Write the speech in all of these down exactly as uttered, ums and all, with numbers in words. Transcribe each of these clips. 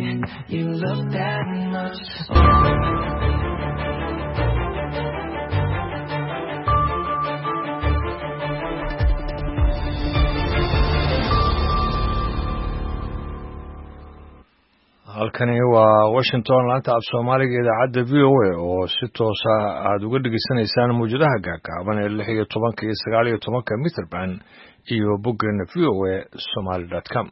you love that much. halkani waa Washington laanta af Soomaaliga idaacadda V O A oo si toos ah aad uga dhageysanaysaan muujadaha gaagaaban ee lix iyo toban iyo sagaal iyo toban mitir band iyo boggeena v o a somali dot com.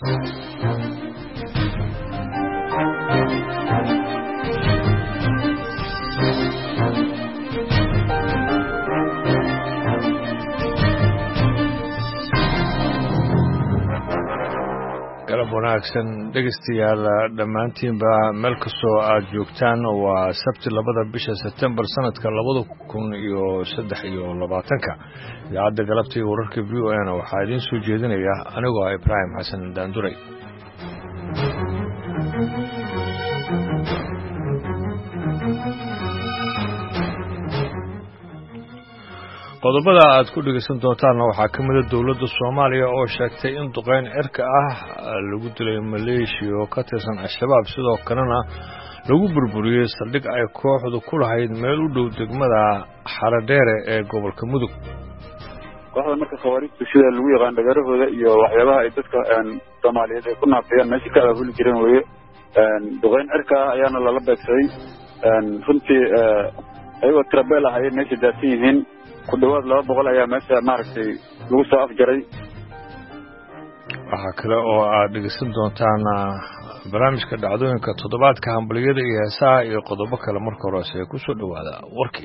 galab wanaagsan dhegeystayaal dhammaantiinba meel kastoo aad joogtaan waa sabti labada bisha September sanadka labada kun iyo saddex iyo labaatanka idaacadda galabta iyo wararka V O A na waxaa idiin soo jeedinaya anigoo ah Ibrahim Xasan Daanduray. qodobada aad ku dhageysan doontaanna waxaa ka mid ah dowladda Soomaaliya oo sheegtay in duqeyn cirka ah lagu dilay Maleeshiya oo ka tirsan Al-Shabaab sidoo kalena lagu burburiyay saldhig ay kooxdu ku lahayd meel u dhow degmada Xaradheere ee gobolka Mudug. kooxda marka khawaarijtu sida lagu yaqaan dhagarahooda iyo waxyaabaha ay dadka Soomaaliyeed ay ku naafiyaan meesha ka aabuli jireen weeye duqeyn cirka ayaana lala beegsaday runtii ayagoo tirabeel ah ayay meesha daadsan yihiin ku dhawaad laba boqol ayaa meesha maaragtay lagu soo afjaray. waxaa kale oo aad dhegeysan doontaan barnaamijka dhacdooyinka toddobaadka hambaliyada iyo heesaha iyo qodobo kale marka horese ku soo dhawaada warkii.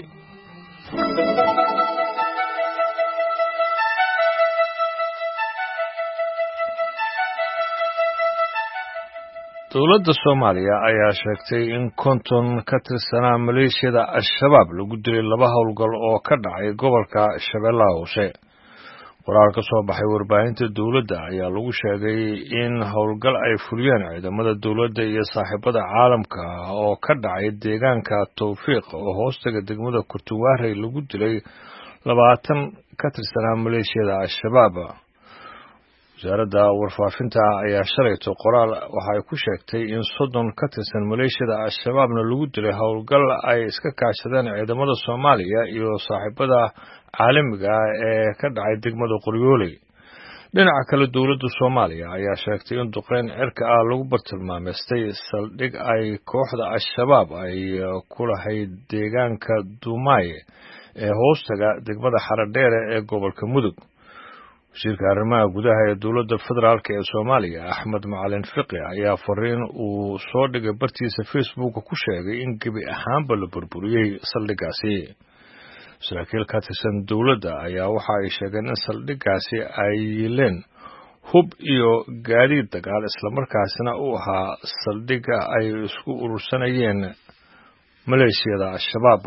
dowladda Soomaaliya ayaa sheegtay in konton ka tirsanaa Maleeshiyada Al-Shabaab lagu dilay laba howlgal oo ka dhacay gobolka Shabeellaha Hoose. qoraal ka soo baxay warbaahinta dowladda ayaa lagu sheegay in howlgal ay fuliyeen ciidamada dowladda iyo saaxiibada caalamka oo ka dhacay deegaanka Tawfiiq oo hoostaga degmada Kurtuwaarey lagu dilay labaatan ka tirsanaa Maleeshiyada Al-Shabaab. wasaaradda warfaafinta ayaa shalayto qoraal waxay ku sheegtay in soddon ka tirsan Maleeshiyada Al-Shabaabna lagu dilay howlgal ay iska kaashadeen ciidamada Soomaaliya iyo saaxiibada caalamiga ah ee ka dhacay degmada Qoryooley. dhinaca kale dowladda Soomaaliya ayaa sheegtay in duqeyn cirka ah lagu bartilmaameystay saldhig ay kooxda Al-Shabaab ay ku lahayd deegaanka Duumaaye ee hoostaga degmada Xaradheere ee gobolka Mudug. wasiirka arrimaha gudaha ee dowladda federaalk ee Soomaaliya Axmed Macalin Fiqi ayaa fariin uu soo dhigay bartiisa Facebook ku sheegay in gebi ahaanba la burburiyay saldhigaasi. saraakiil ka tirsan dowladda ayaa waxa ay sheegeen in saldhigaasi ay yileen hub iyo gaadiid dagaal islamarkaasina uu ahaa saldhiga ay isku urursanayeen Maleeshiyada Al-Shabaab.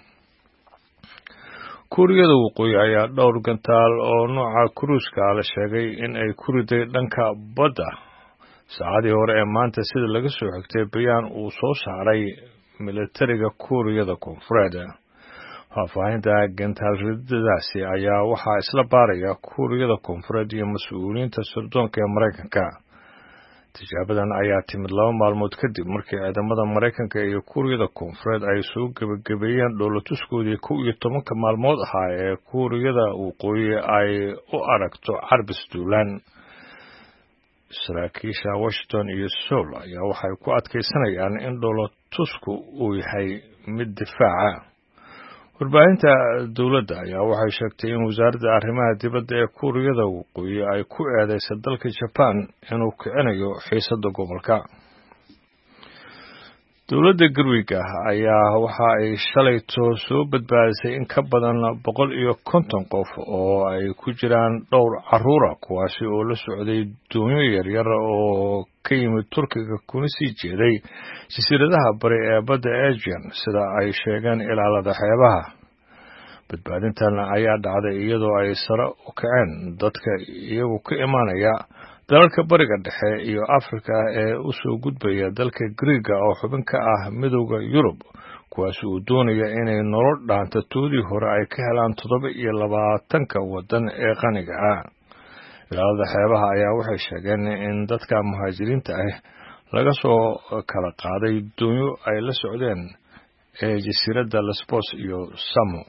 kuuriyada waqooyi ayaa dhowr gantaal oo nooca cruiska la sheegay in ay ku riday dhanka badda saacadii hore ee maanta sida laga soo xigtay bayaan uu soo saaray militariga kuuriyada koonfureed. faahfaahinta gantaal ridadaasi ayaa waxaa isla baaraya kuuriyada koonfureed iyo mas-uuliyiinta sirdoonka ee Maraykanka. tijaabadan ayaa timid laba maalmood kadib markii ciidamada Maraykanka iyo kuuriyada koonfureed ay soo gabagabeeyeen dhoolatuskoodii kow iyo tobanka maalmood ahaa ee kuuriyada waqooyi ay u aragto carbis duulaan. saraakiisha Washington iyo Seoul ayaa waxay ku adkaysanayaan in dhoolatusku uu yahay mid difaaca. warbaahinta dowladda ayaa waxay sheegtay in wasaaradda arrimaha dibadda ee kuuriyada waqooyi ay ku eedeysay dalka Japan inuu kicinayo xiisadda gobolka. dowladda Giriiga ayaa waxa ay shalayto soo badbaadisay in ka badan boqol iyo konton qof oo ay ku jiraan dhowr carruura kuwaasi oo la socday doonyo yaryar oo ka yimid Turkiga kuna sii jeeday jasiiradaha bari ee badda Aegean sida ay sheegeen ilaalada xeebaha. badbaadintan ayaa dhacday iyadoo ay sare u kaceen dadka iyagu ka imaanaya dalalka bariga dhexe iyo Afrika ee u soo gudbaya dalka Giriiga oo xubin ka ah midowda Yurub kuwaas oo doonaya inay nolol dhaanta toodii hore ay ka helaan toddoba iyo labaatanka waddan ee qaniga ah. ilaalada xeebaha ayaa waxay sheegeen in dadka muhaajiriinta ah laga soo kala qaaday doonyo ay la socdeen ee jasiiradda Lesbos iyo Samo.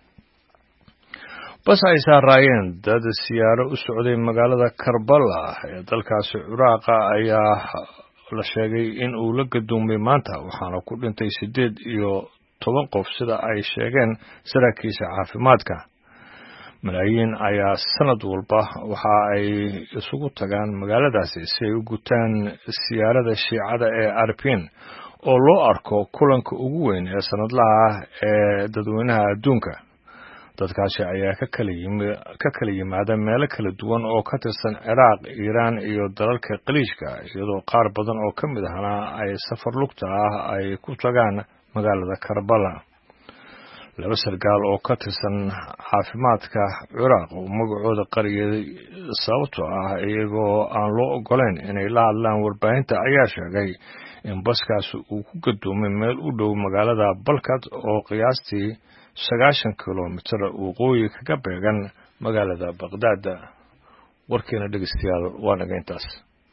bas ay saaraayeen dad siyaaro u socday magaalada Karbala ee dalkaasi Ciraaq ayaa la sheegay in uu la gadoomay maanta, waxaana ku dhintay sideed iyo toban qof sida ay sheegeen saraakiisha caafimaadka. malaayiin ayaa sanad walba waxa ay isugu tagaan magaaladaasi si ay u gutaan siyaarada shiicada ee Arbain oo loo arko kulanka ugu weyn ee sanadlaha ah ee dadweynaha adduunka. dadkaasi ayaa ka kala yimid ka kala yimaada meelo kala duwan oo ka tirsan Ciraaq, Iiraan iyo dalalka Khaliijka, iyadoo qaar badan oo ka mid ahna ay safar lugta ah ay ku tagaan magaalada Karbala. laba sargaal oo ka tirsan caafimaadka Ciraaq oo magacooda qariyay sababtoo ah iyagoo aan loo ogoleyn inay la hadlaan warbaahinta ayaa sheegay in baskaasi uu ku gadoomay meel u dhow magaalada Balkad oo qiyaastii sagaashan kilomitir waqooyi kaga beegan magaalada Baghdad. warkeena dhegeystayaal waa naga intaas.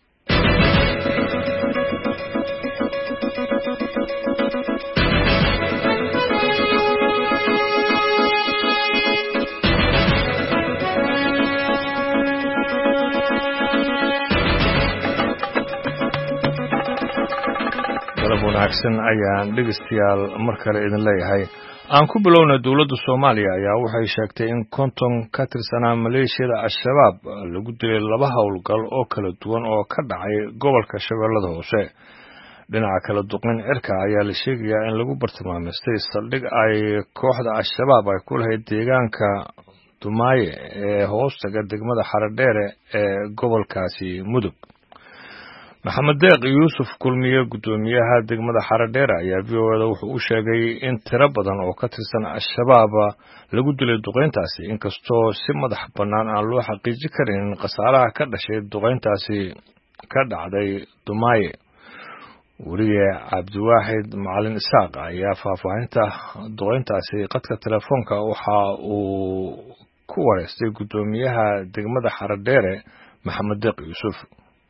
wanaagsan ayaan dhegeystayaal mar kale idin leeyahay. aan ku bilowna dawladda Soomaaliya ayaa waxay sheegtay in konton ka tirsanaa maleeshiyada Al-Shabaab lagu dilay laba howlgal oo kala duwan oo ka dhacay gobolka Shabeellada Hoose. dhinaca kala duqeyn cirka ayaa la sheegayaa in lagu bartilmaameystay saldhig ay kooxda Al-Shabaab ay ku lahayd deegaanka Dumaaye ee hoostaga degmada Xaradheere ee gobolkaasi Mudug. maxamed deeq yuusuf kulmiye gudoomiyaha degmada Xaradheere ayaa V O A wuxuu u sheegay in tiro badan oo ka tirsan Al-Shabaab lagu dilay duqeyntaasi, inkastoo si madax bannaan aan loo xaqiijin karin khasaaraha ka dhashay duqeyntaasi ka dhacday Dumaaye. wariye Cabdiwaaxid Macalin Isaaq ayaa faahfaahinta duqeyntaasi qadka telefoonka waxa uu ku wareystay gudoomiyaha degmada Xaradheere maxamed deeq yuusuf.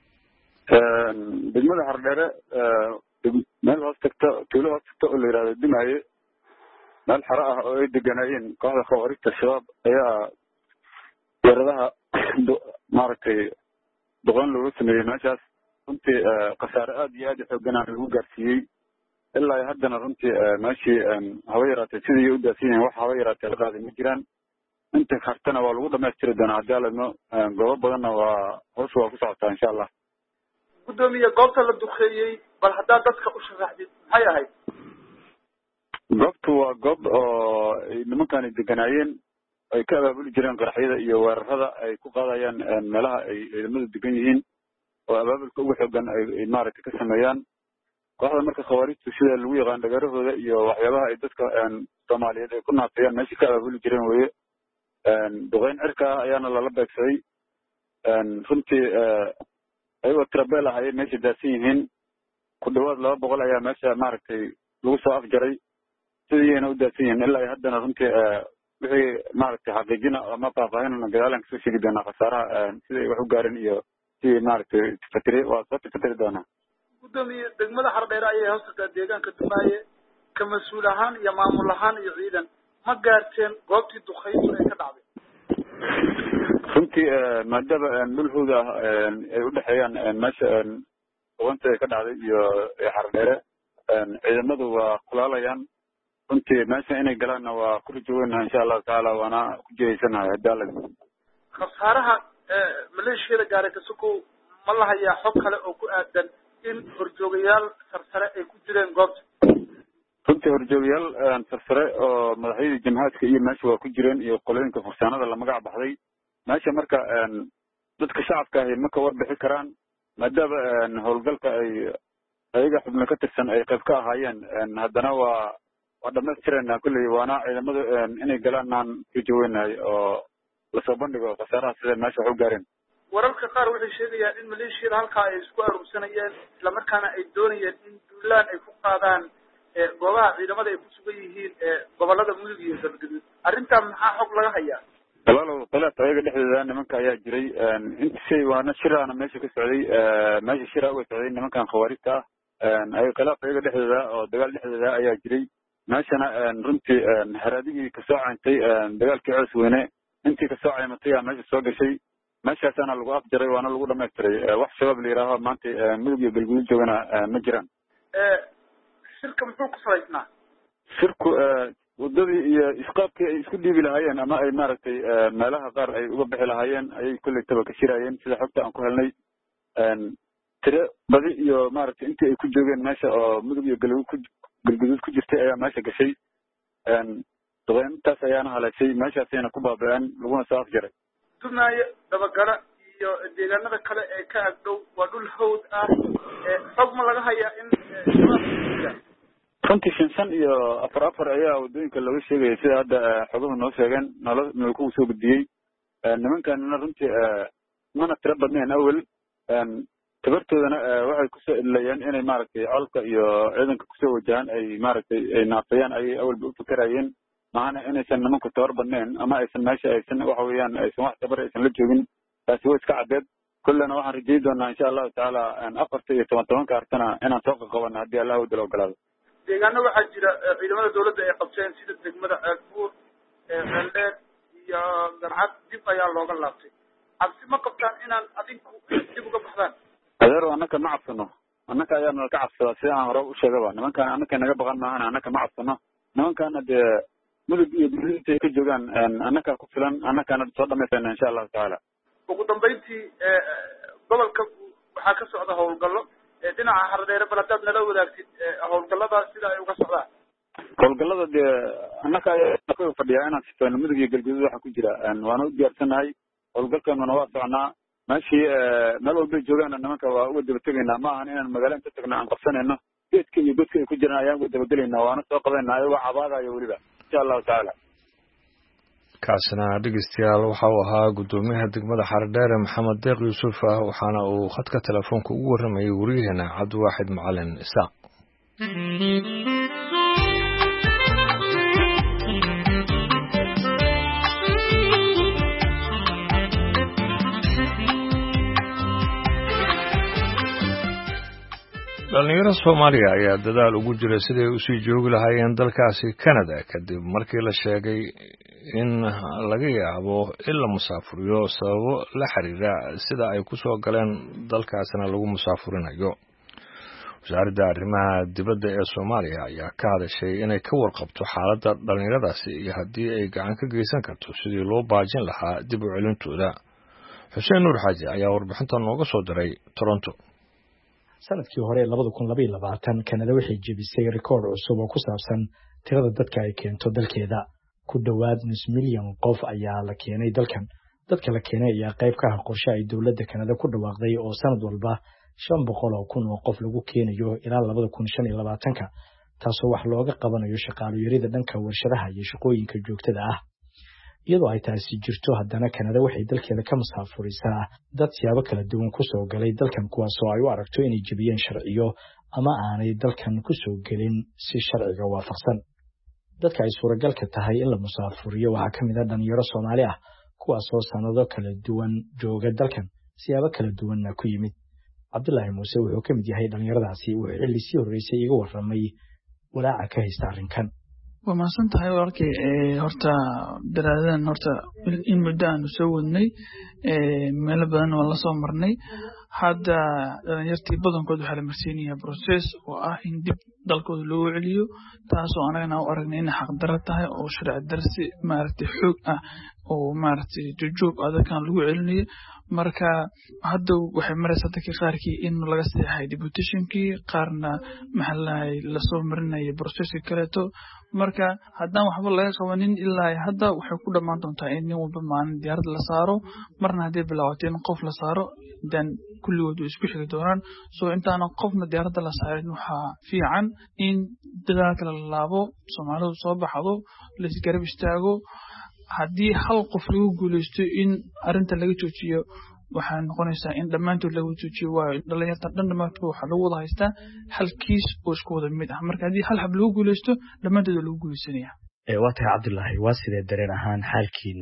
degmada Xaradheere meel hoos tagta tuulo hoos tagta oo la yiraahdo Dumaaye, meel xara ah oo ay deganayeen kooxda khawaarijta Shabaab ayaa weerarada maaragtay duqeyn lagu sameeyey meeshaas. runtii khasaare aad iyo aad u xoogan lagu gaarsiiyey. ilaa haddana runtii meeshii haba yaraatee sidii u daasiinayeen wax haba yaraatee la qaaday ma jiraan. inta kartana waa lagu dhamaystiri doonaa haddii aladno goobo badanna waa hoos waa ku socotaa insha allah. gudoomiye goobta la duqeeyey bal haddaa dadka u sharaxdid maxay ahayd? goobtu waa goob oo nimankani deganaayeen, ay ka abaabuli jireen qaraxyada iyo weerarada ay ku qaadayaan meelaha ay ciidamadu degan yihiin, oo abaabulka ugu xoogan ay maaragtay ka sameeyaan. kooxda marka khawaarijtu sida lagu yaqaan dhagarahooda iyo waxyaabaha ay dadka Soomaaliyeed ay ku naafiyaan meesha ka abaabuli jireen weeye. duqeyn cirka ayaana lala beegsaday. runtii ayagoo tirabeel ah ayay meesha daadsan yihiin. ku dhawaad laba boqol ayaa meesha maaragtay lagu soo afjaray. sidayna u daadsan yihiin ilaa haddana runtii wixii maaragtay xaqiijina ama faahfaahinana gadaalan kasoo sheegi doonaa khasaaraha sida ay wax u gaareen iyo si maaragtay fatiri waa soo fatiri doonaa. gudoomiye degmada Xaradheere ayay hoostataa deegaanka Dumaaye, ka mas-uul ahaan iyo maamul ahaan iyo ciidan ma gaarteen goobtii duqeyntu ay ka dhacday? runtii maadaama dhul hawd ah ay u dhexeeyaan meesha duqeynta ay ka dhacday iyo Xaradheere, ciidamadu waa kulaalayaan. runtii meesha inay galaanna waa ku rajoweynaha insha allahu tacaala, waana ku jeeysanahay haddii alla khasaaraha maleeshiyada gaaray kasukow ma la hayaa xog kale oo ku aadan in horjoogayaal sarsare ay ku jireen goobta? runtii horjoogayaal sarsare oo madaxyadii jamhaadka iyo meesha waa ku jireen iyo qolooyinka fursaanada la magac baxday. meesha marka dadka shacabka ahi ma ka warbixi karaan maadaama howlgalka ay ayaga xubno ka tirsan ay qayb ka ahaayeen. haddana waa waa dhamaystirana kulley, waana ciidamadu inay galaan aan rajoweynahay oo lasoo bandhigo khasaaraha sida meesha wax u gaareen. wararka qaar waxay sheegayaan in maleeshiyada halkaa ay isku aruursanayeen islamarkaana ay doonayeen in duulaan ay ku qaadaan goobaha ciidamada ay ku sugan yihiin ee gobolada Mudug iyo Galgaduud. arrintaa maxaa xog laga hayaa? walaalow khilaaf ayaga dhexdooda nimanka ayaa jiray inta shay waana shiraana meesha ka socday meesha shira uga socday nimankan khawaarijta ah ayaga khilaaf ayaga dhexdooda oo dagaal dhexdooda ayaa jiray meeshana runtii haradigii kasoo cayntay dagaalkii coos weyne intii kasoo caymatay aa meesha soo gashay meeshaasaana lagu afjaray waana lagu dhamaystiray wax shabaab la yidhaaho maanta mudug iyo galguduud joogana ma jiraan shirka muxuu ku salaysnaa shirku wadadii iyo isqaabkii ay isku dhiibi lahaayeen ama ay maaragtay meelaha qaar ay uga bixi lahaayeen ayay kolley taba ka shiraayeen sida xogta aan ku helnay tire badi iyo maaragtay intii ay ku joogeen meesha oo mudug iyo galguduud galguduud ku jirtay ayaa meesha gashay duqeyntaas ayaana haleeshay meeshaasayna ku baaba-een laguna soo afjaray dumaayo dabagala iyo deegaanada kale ee ka agdhow waa dhul hawd ah xog ma laga hayaa in runtii shan shan iyo afar afar ayaa wadooyinka looga sheegaya sida hadda xoguhu noo sheegeen nolo nolkugu soo gudbiyey nimankanina runtii mana tiro badnayn awel tabartoodana waxay kusoo idlayeen inay maaragtay colka iyo ciidanka kusoo wajahaan ay maaragtay ay naafayaan ayay awalba ufikirayeen maana inaysan nimanku tabar badnayn ama aysan meesha aysan waxa weeyaan aysan wax tabar aysan la joogin taasi way iska caddeed kullena waxaan rajeyi doonaa insha allahu tacaala afarta iyo toban tobanka artana inaan soo qaqabano haddii allah wadala ogolaado deegaano waxaa jira ciidamada dawladda ay qabteen sida degmada ceelbuur ceeldheer iyo garcad dib ayaa looga laabtay cabsi ma qabtaan inaan adinku dib uga baxdaan adeero annaka ma cabsano annaka ayaa nala ka cabsadaa sida aan hore u sheegaba nimankaan annaka naga baqan maahan annaka ma cabsano nimankaana dee mudug iyo galguduud intay ka joogaan annakaa ku filan annakaana soo dhamaysana insha allahu tacaala ugu dambayntii gobolka waxaa ka socda howlgallo dhinaca Haradheere bal hadaad nala wadaagtid howlgalladaas sida ay uga socdaan howlgallada dee annaka ayaa fadhiyaa inaan sifayno mudug iyo galguduud waxa ku jira waana u diyaarsanahay howlgalkanuna waa soconaa meeshii meel walbay joogaana nimanka waa uga daba tegaynaa ma ahan inaan magaalo inta tagno aan qabsanayno geedka iyo godka ay ku jiraan ayaan uga dabagelaynaa waana soo qabanayna ayagoo cabaadayo weliba insha allahu tacaala kaasina dhegeystayaal waxa uu ahaa guddoomiyaha degmada Haradheere Maxamed Deeq Yuusuf ah waxaana uu khadka telefoonka ugu waramayay wariyaheena Cabdiwaaxid Macalin Isaaq dhalinyarada Soomaaliya ayaa dadaal ugu jira sidii u sii joogi lahaayeen dalkaasi Canada kadib markii la sheegay in laga yaabo in la musaafuriyo sababo la xiriira sida ay ku soo galeen dalkaasna lagu musaafurinayo wasaaradda arrimaha dibadda ee Soomaaliya ayaa ka hadashay inay ka warqabto xaaladda dhalinyaradaasi iyo haddii ay gacan ka geysan karto sidii loo baajin lahaa dib u celintooda Xuseen Nuur Xaaji ayaa warbixintan nooga soo diray Toronto sanadkii hore labada kun laba iyo labaatan Canada waxay jebisay rikoor cusub oo ku saabsan tirada dadka ay keento dalkeeda ku dhawaad nus milyan qof ayaa la keenay dalkan dadka la keenay ayaa qayb ka ah qorshe ay dawladda Canada ku dhawaaqday oo sanad walba shan boqol oo kun oo qof lagu keenayo ilaa labada kun shan iyo labaatanka taasoo wax looga qabanayo shaqaale yarida dhanka warshadaha iyo shaqooyinka joogtada ah iyadoo ay taasi jirto haddana Canada waxay dalkeeda ka musaafurisaa dad siyaabo kala duwan ku soo galay dalkan kuwaas oo ay u aragto inay jebiyeen sharciyo ama aanay dalkan ku soo gelin si sharciga waafaqsan dadka ay suuragalka tahay in la musaafuriyo waxaa ka mid ah dhalinyaro Soomaali ah kuwaas oo sanado kala duwan jooga dalkan siyaabo kala duwanna ku yimid Cabdullaahi Muuse wuxuu ka mid yahay dhalinyaradaasi wuxuu xilli sii horeysay iga warramay walaaca ka haysta arrinkan waa maasan tahay walaalkay horta daraadan horta in muddo aanu soo wadnay meelo badan oo la soo marnay hadda dhalinyartii badankood waxaa la marsiinayaa process oo ah in dib dalkooda loogu celiyo taasoo anagana u aragnay inay xaqdarro tahay oo sharci darsi maaragtay xoog ah oo maaragtay jojoog ah dadkan lagu celinayo marka hadda waxay maraysaa dadka qaarkii in laga seexay deputationkii qaarna maxaa lahay lasoo marinaya processka kaleeto marka haddaan waxba laga qabanin ilaa hadda waxay ku dhammaan doontaa in nin walba maalin diyaarad la saaro marna hadday bilaabato in qof la saaro dan kulligood way isku xigi doonaan soo intaana qofna diyaaradda la saarin waxaa fiican in dadaalka la laabo Soomaalidu soo baxdo la isgarab istaago haddii hal qof lagu guuleysto in arrinta laga joojiyo waxay noqonaysaa in dhammaantood lagu joojiyo waayo dhalinyarta dhan dhammaantood waxaa lagu wada haystaa hal kiis oo isku wada mid ah marka haddii hal hab lagu guuleysto dhammaantood lagu guuleysanaya waa tahay Cabdullaahi waa sidee dareen ahaan xaalkiina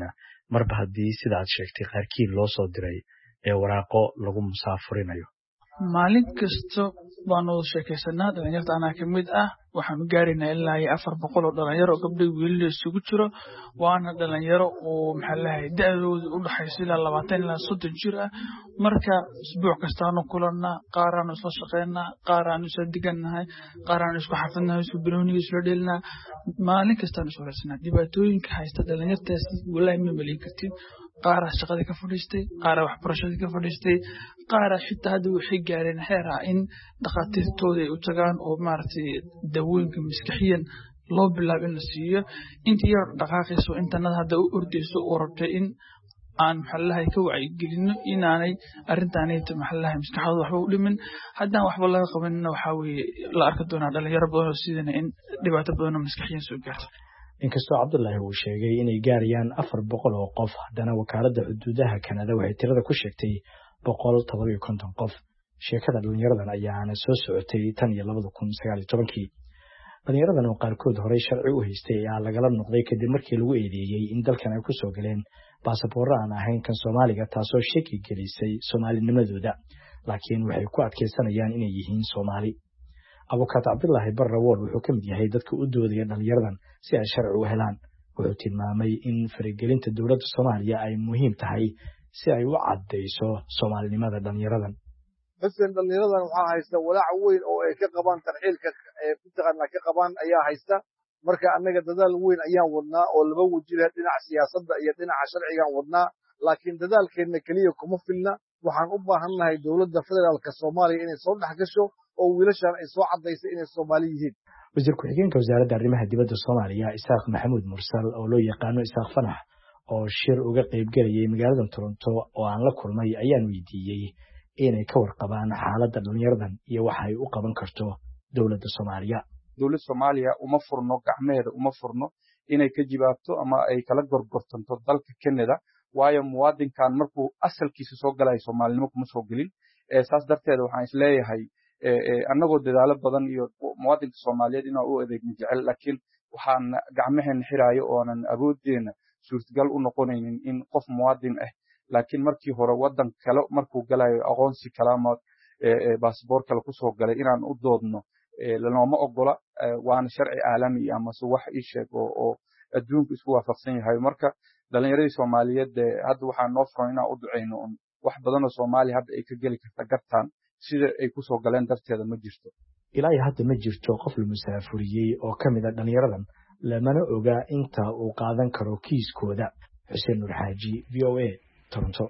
marba haddii sida aad sheegtay qaarkii loo soo diray ee waraaqo lagu musaafurinayo? maalin kasta baanu wada sheekaysanaa dhalinyarta anaa ka mid ah waxaanu gaaraynaa ilaa iyo afar boqol oo dhalinyaro oo gabdho wiilal isugu jiro waana dhalinyaro oo maxaa lahayd da-dooda u dhaxaysa ilaa labaatan ilaa soddon jir ah marka isbuuc kastaanu kulannaa qaaraanu isla shaqeynaa qaaraanu isla digannahay qaaraanu isku xafidnahay isku bilooniga isla dhelinaa maalin kastaanu is waraysanaa dhibaatooyinka haysta dhalinyartaasi walaahi ma maleyn kartid qaara shaqadii ka fadhiistay qaara waxbarashadii ka fadhiistay qaara xitaa hadda waxay gaareen heer ah in dhakhaatiirtooda ay u tagaan oo maaragtay dawooyinka maskaxiyan loo bilaabo in la siiyo intii yar dhaqaaqayso intanada hadda u ordayso oo rabtay in aan maxallahay ka wacyigelino inaanay arrintaanayta maxallahay maskaxdooda waxba u dhimin haddaan waxba laga qabanina waxaa weeye la arki doonaa dhalinyaro badan oo sidana in dhibaato badan oo maskaxiyan soo gaarto. inkastoo cabdullaahi uu sheegay inay gaarayaan afar boqol oo qof haddana wakaaladda xuduudaha kanada waxay tirada ku sheegtay boqol todoba iyo konton qof. sheekada dhalinyaradan ayaana soo socotay tan iyo labada kun sagaal iyo tobankii. dhalinyaradan oo qaarkood horey sharci u haystay ayaa lagala noqday kadib markii lagu eedeeyey in dalkan ay kusoo galeen baasaboorro aan ahayn kan soomaaliga taasoo shaki gelisay soomaalinimadooda laakiin waxay ku adkaysanayaan inay yihiin soomaali. abukaat cabdullaahi barrawool wuxuu ka mid yahay dadka u doodaya dhalinyaradan si ay sharci u helaan. wuxuu tilmaamay in faragelinta dowladda soomaaliya ay muhiim tahay si ay u caddayso soomaalinimada dhalinyaradan. xuseen dhalinyaradan waxaa haysta walaac weyn oo ay ka qabaan tarxiilka mataqaanaa ka qabaan ayaa haysta marka annaga dadaal weyn ayaan wadnaa oo laba wajila dhinaca siyaasadda iyo dhinaca sharcigaan wadnaa laakiin dadaalkeenna keliya kuma filna waxaan u baahannahay dowladda federaalka soomaaliya inay soo dhex gasho oo wiilashaan ay soo caddaysa inay soomaali yihiin. wasiir ku-xigeenka wasaaradda arrimaha dibadda soomaaliya isaaq maxamuud mursal oo loo yaqaano isaaq fanax oo shir uga qaybgelayay magaalada toronto oo aan la kulmay ayaan weydiiyey inay ka warqabaan xaaladda dhalinyaradan iyo waxa ay u qaban karto dowladda soomaaliya. dowladda soomaaliya uma furno gacmeeda uma furno inay ka jibaabto ama ay kala gorgortanto dalka Canada waayo muwaadinkan markuu asalkiisa soo galay soomaalinimo kuma soo gelin saas darteed waxaan isleeyahay annagoo dadaalo badan iyo muwaadinka Soomaaliyeed inuu u adeegno jecel laakiin waxaan gacmaheena xiraayo oonan awoodeena suurtagal u noqonaynin in qof muwaadin ah laakiin markii hore wadan kale markuu galayo aqoonsi kalaama baasaboor kale ku soo galay inaan u doodno lanooma ogola waana sharci caalami ama wax ii sheeg oo adduunku isku waafaqsan yahay marka dhalinyaradii Soomaaliyeed hadda waxaan noo furan inaan u duceyno wax badan oo Soomaali hadda ay ka gali karta gartaan sida ay ku soo galeen darteeda ma jirto. ilaa hadda ma jirto qof la musaafuriyey oo ka mid ah dhalinyaradan lamana oga inta uu qaadan karo kiiskooda. xuseen nur xaaji v o a toronto.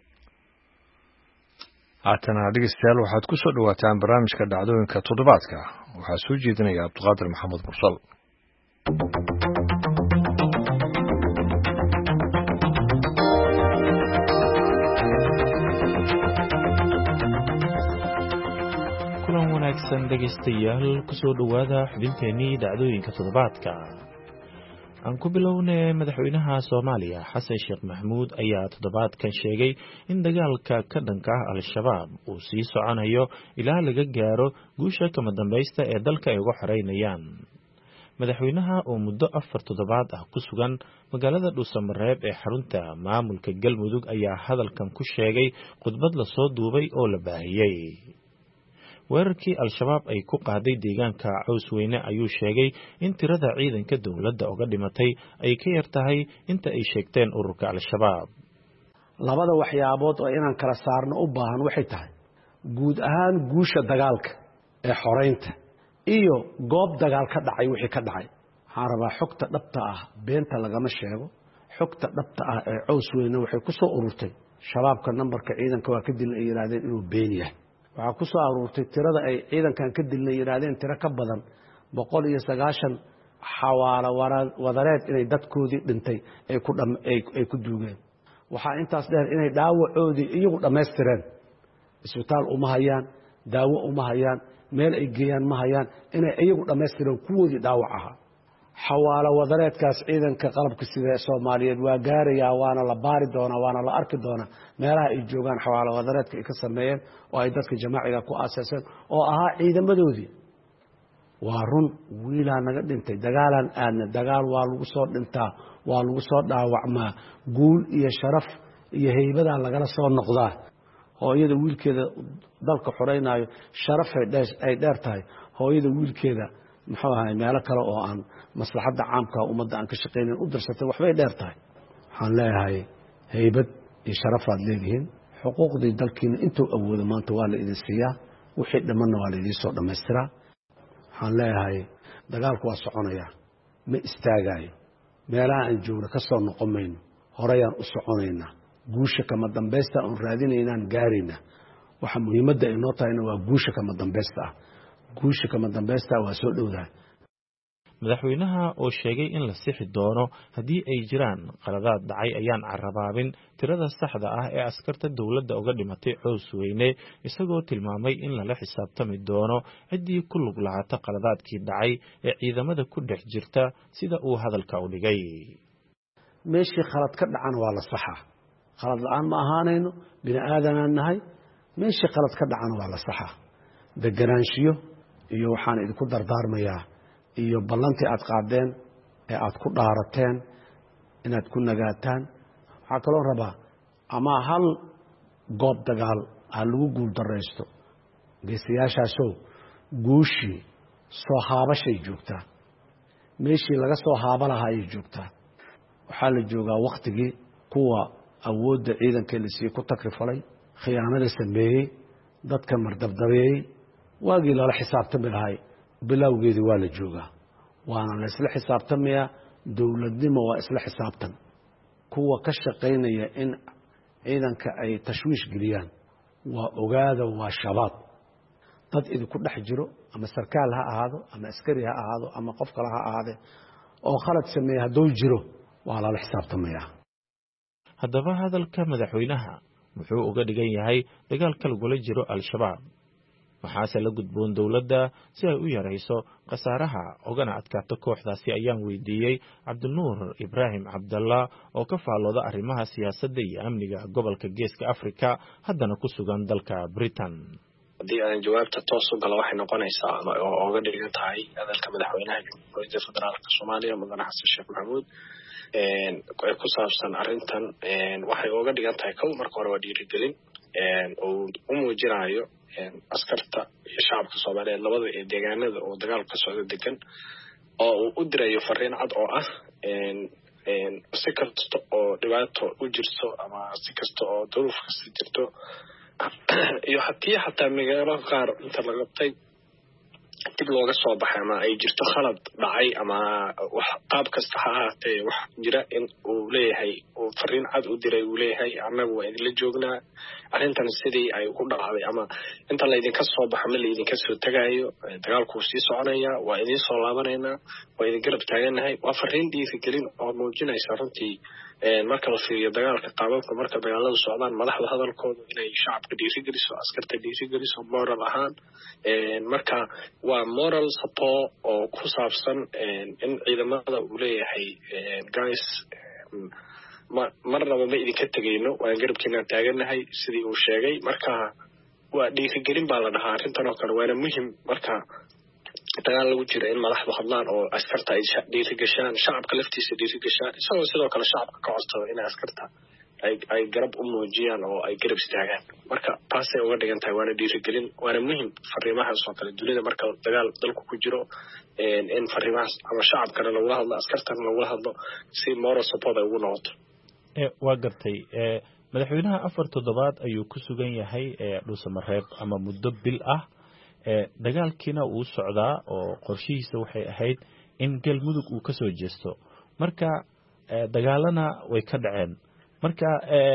haatana dhegeystayaal waxaad ku soo dhawaataan barnaamijka dhacdooyinka toddobaadka waxaa soo jeedinaya cabdiqaadir maxamed mursal. dhegeystayaal kusoo dhawaada xubinteenii dhacdooyinka toddobaadka. aan ku bilownay madaxweynaha Soomaaliya Xasan Sheekh Maxamuud ayaa toddobaadkan sheegay in dagaalka ka dhanka ah al-shabaab uu sii soconayo ilaa laga gaaro guusha kama dambaysta ee dalka ay uga xoreynayaan. madaxweynaha oo muddo afar toddobaad ah ku sugan magaalada Dhuusamareeb ee xarunta maamulka Galmudug ayaa hadalkan ku sheegay khudbad la soo duubay oo la baahiyay. weerarkii al-shabaab ay ku qaaday deegaanka Cawsweyne ayuu sheegay in tirada ciidanka dowladda uga dhimatay ay ka yar tahay inta ay sheegteen ururka al-shabaab. labada waxyaabood oo inaan kala saarno u baahan waxay tahay guud ahaan guusha dagaalka ee xoreynta iyo goob dagaal ka dhacay wixii ka dhacay. waxaan rabaa xogta dhabta ah beenta lagama sheego. xogta dhabta ah ee Cawsweyne waxay ku soo ururtay shabaabka nambarka ciidanka waa ka dilay ay yiraahdeen inuu been yahay. waxaa ku soo aruurtay tirada ay ciidankan ka dilnay yiraahdeen tiro ka badan boqol iyo sagaashan xawaalo wadareed inay dadkoodii dhintay ay ku dham ay ku duugeen. waxaa intaas dheer inay dhaawacoodii iyagu dhammaystireen isbitaal uma hayaan daawo uma hayaan meel ay geeyaan ma hayaan inay iyagu dhammaystireen kuwoodii dhaawac ahaa. xawaalo wadareedkaas ciidanka qalabka sida Soomaaliyeed waa gaarayaa waana la baari doonaa waana la arki doonaa meelaha ay joogaan xawaalo wadareedka ay ka sameeyeen oo ay dadka jamaaciga ku aasaaseen oo ahaa ciidamadoodii. waa run wiilaa naga dhintay dagaalaan aadna dagaal waa lagu soo dhintaa waa lagu soo dhaawacmaa guul iyo sharaf iyo haybadaa lagala soo noqdaa hooyada wiilkeeda dalka xoreynaayo sharaf ay dheer tahay hooyada wiilkeeda muxuu ahay meelo kale oo aan maslaxadda caamka ummadda aan ka shaqaynayn u darsatay waxbay dheer tahay waxaan leeyahay haybad iyo sharafaad leedihiin xuquuqdii dalkiina intuu awoodo maanta waa la idin siiyaa wixii dhammanna waa la idiin soo dhammaystiraa waxaan leeyahay dagaalku waa soconayaa ma istaagaayo meelaha aan joogno ka soo noqon mayno horeyaan u soconaynaa guusha kama dambaysta oon raadinaynaan gaaraynaa waxa muhiimadda ay noo tahayna waa guusha kama dambaysta ah guusha kama dambaysta waa soo dhowdahay madaxweynaha oo sheegay in la sixi doono haddii ay jiraan qaladaad dhacay ayaan carabaabin tirada saxda ah ee askarta dowladda uga dhimatay coos weyne isagoo tilmaamay in lala xisaabtami doono ciddii ku lug lahaata qaladaadkii dhacay ee ciidamada ku dhex jirta sida uu hadalka u dhigay meeshii khalad ka dhacan waa la saxaa khalad la-aan ma ahaanayno bini aadanaan nahay meeshii khalad ka dhacan waa la saxaa deganaanshiyo iyo waxaan idinku dardaarmayaa iyo ballantii aad qaadeen ee aad ku dhaarateen inaad ku nagaataan waxaa kaloo rabaa ama hal goob dagaal ha lagu guul daraysto geesayaashaasow guushii soo haabashay joogtaa meeshii laga soo haaba lahaa ayay joogtaa waxaa la joogaa wakhtigii kuwa awoodda ciidanka la siiyey ku takrifalay khiyaanada sameeyey dadka mardabdabeeyey waagii lala xisaabtami lahay bilowgeedii waa la joogaa waana la isla xisaabtamayaa dowladnimo waa isla xisaabtan kuwa ka shaqaynaya in ciidanka ay tashwiish geliyaan waa ogaada waa shabaab dad idinku dhex jiro ama sarkaal ha ahaado ama askari ha ahaado ama qof kale ha ahaade oo khalad sameeya hadduu jiro waa lala xisaabtamayaa haddaba hadalka madaxweynaha muxuu uga dhigan yahay dagaalka lagula jiro al-shabaab waxaase la gudboon dowladda si ay u yarayso khasaaraha ogana adkaato kooxdaasi ayaan weydiiyey cabdinuur ibraahim cabdalla oo ka faallooda arrimaha siyaasadda iyo amniga gobolka geeska afrika haddana ku sugan dalka britain haddii aan jawaabta toos u galo waxay noqonaysaa oo oga dhigan tahay hadalka madaxweynaha jamhuuriyadda federaalka soomaaliya mudane xasan sheekh maxamuud ee ku saabsan arrintan waxay oga dhigan tahay kow marka hore waa dhiirigelin oo u muujinayo askarta iyo shacabka soomaaliyeed labada ee deegaanada oo dagaalku ka socdo degan oo uu u dirayo fariin cad oo ah si kasta oo dhibaato u jirto ama si kasta oo duruuf kasta jirto iyo haddii xataa magaalo qaar inta la qabtay dib looga soo baxay ama ay jirto khalad dhacay ama wax qaab kasta ha ahaatee wax jira in uu leeyahay uu fariin cad u diray uu leeyahay annagu waa idinla joognaa arrintan sidii ay ku dhacday ama inta laydinka soo baxa ma laydinka soo tagaayo dagaalku sii soconaya waa idin soo laabanaynaa waa idin garab taaganahay waa fariin dhiirigelin oo muujinaysa runtii marka la fiiriyo dagaalka qaababka marka dagaaladu socdaan madaxda hadalkooda inay shacabka dhiirigeliso askarta dhiirigeliso moral ahaan marka waa moral support oo ku saabsan in ciidamada uu leeyahay guys marnaba ma idinka tegayno waan garabkiinaan taaganahay sidii uu sheegay marka waa dhiirigelin baa la dhahaa arrintan oo kale waana muhim marka dagaal lagu jiro in madaxdu hadlaan oo askarta ay dhiirigashaan shacabka laftiisa dhiirigashaan isagoo sidoo kale shacabka ka codsado inay askarta ay ay garab u muujiyaan oo ay garab istaagaan marka taasay uga dhigan tahay waana dhiirigelin waana muhim fariimahaas oo kale dunida marka dagaal dalku ku jiro in fariimahaas ama shacabkana lagula hadlo askartana lagula hadlo si moral support ay ugu noqoto waa gartay madaxweynaha afar toddobaad ayuu ku sugan yahay dhuusamareeb ama muddo bil ah dagaalkiina uu socdaa oo qorshihiisa waxay ahayd in galmudug uu ka soo jeesto marka dagaalana way ka dhaceen marka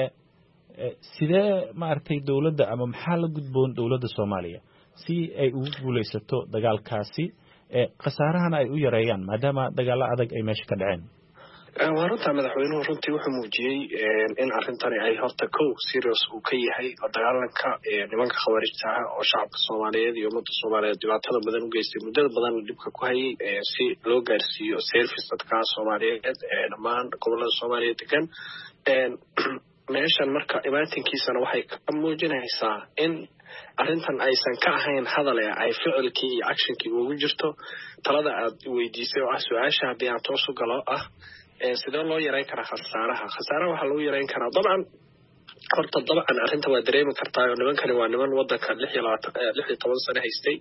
sidee maaragtay dowladda ama maxaa la gudboon dowladda soomaaliya si ay ugu guulaysato dagaalkaasi khasaarahana ay u yareeyaan maadaama dagaalo adag ay meesha ka dhaceen waa runtaa madaxweynuhu runtii wuxuu muujiyey in arrintani ay horta kow serious uu ka yahay oo dagaalanka nimanka khawaarijta ah oo shacabka soomaaliyeed iyo ummadda soomaaliyeed dhibaatada badan u geystay muddada badan dhibka ku hayay si loo gaarsiiyo service dadka soomaaliyeed dhammaan gobollada soomaaliya degan meeshan marka imaatinkiisana waxay ka muujinaysaa in arrintan aysan ka ahayn hadal ee ay ficilkii iyo actionkii ugu jirto talada aad weydiisay oo ah su-aasha haddii aan toos u galo ah sidee loo yareyn karaa khasaaraha khasaaraha waxaa lagu yareyn karaa dabcan horta dabcan arrinta waa dareemi kartaa oo nimankani waa niman waddanka lix iyo labaatan lix iyo toban sano haystay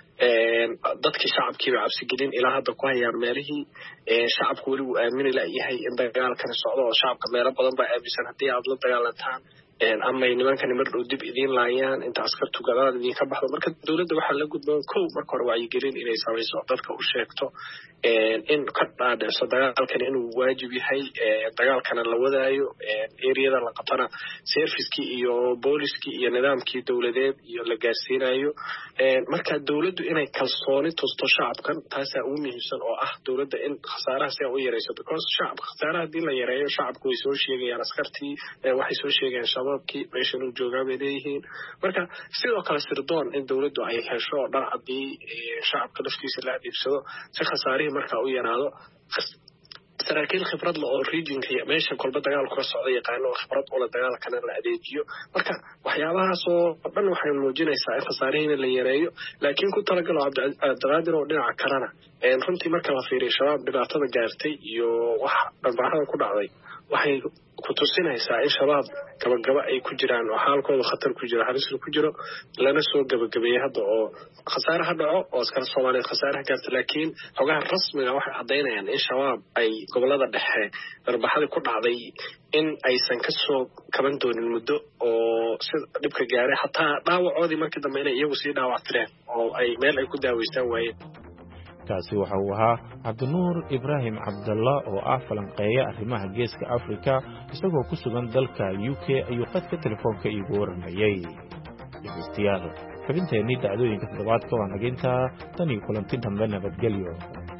dadkii shacabkiiba cabsi gelin ilaa hadda ku hayaan meelihii shacabku weli uu aamini layahay in dagaalkani socdo oo shacabka meelo badan baa aaminsan haddii aad la dagaalantaan amay nimankani mar dhow dib idiin laayaan inta askartu gadaal idinka baxdo marka dowladda waxaa la gudboon kow marka hore wacyigelin inay samayso dadka u sheegto in ka dhaadhicso dagaalkani inuu waajib yahay dagaalkana la wadaayo eriyada la qabtana servicekii iyo booliskii iyo nidaamkii dowladeed iyo la gaarsiinayo marka dowladdu inay kalsooni tusto shacabkan taasaa ugu muhiimsan oo ah dowladda in khasaaraha si a u yarayso because shacabka khasaaraha haddii la yareeyo shacabku way soo sheegayaan askartii waxay soo sheegayaan shabaabkii meeshan uu joogaa bay leeyihiin marka sidoo kale sirdoon in dowladdu ay hesho dhar haddii shacabka laftiisa la adeegsado si khasaarihii markaa u yaraado saraakiil khibrad la oo regionka iyo meesha kolba dagaalku ka socda yaqaano oo khibrad ula dagaalkana la adeejiyo marka waxyaabahaas oo dhan waxay muujinaysaa in khasaarihiina la yareeyo laakiin ku talagalo cabdiqaadir oo dhinaca kalena runtii marka la fiiriyo shabaab dhibaatada gaartay iyo wax dhambaarada ku dhacday waxay ku tusinaysaa in shabaab gabagaba ay ku jiraan oo xaalkooda khatar ku jiro halisla ku jiro lana soo gabagabeeyey hadda oo khasaare ha dhaco oo askar soomaaliyeed khasaare ha gaarta laakiin xogaha rasmiga waxay caddaynayaan in shabaab ay gobolada dhexe darbaxadii ku dhacday in aysan ka soo kaban doonin muddo oo sida dhibka gaaray xataa dhaawacoodii markii dambe inay iyagu sii dhaawactireen oo ay meel ay ku daaweystaan waayeen kaasi waxa uu ahaa cabdinuur ibraahim cabdalla oo ah falanqeeya arrimaha geeska afrika isagoo ku sugan dalka u k ayuu qadka telefoonka iigu warramayey dhegeystayaal xubinteennii dhacdooyinka toddobaadka waa nagintaa tan iyo kulanti dambe nabadgelyo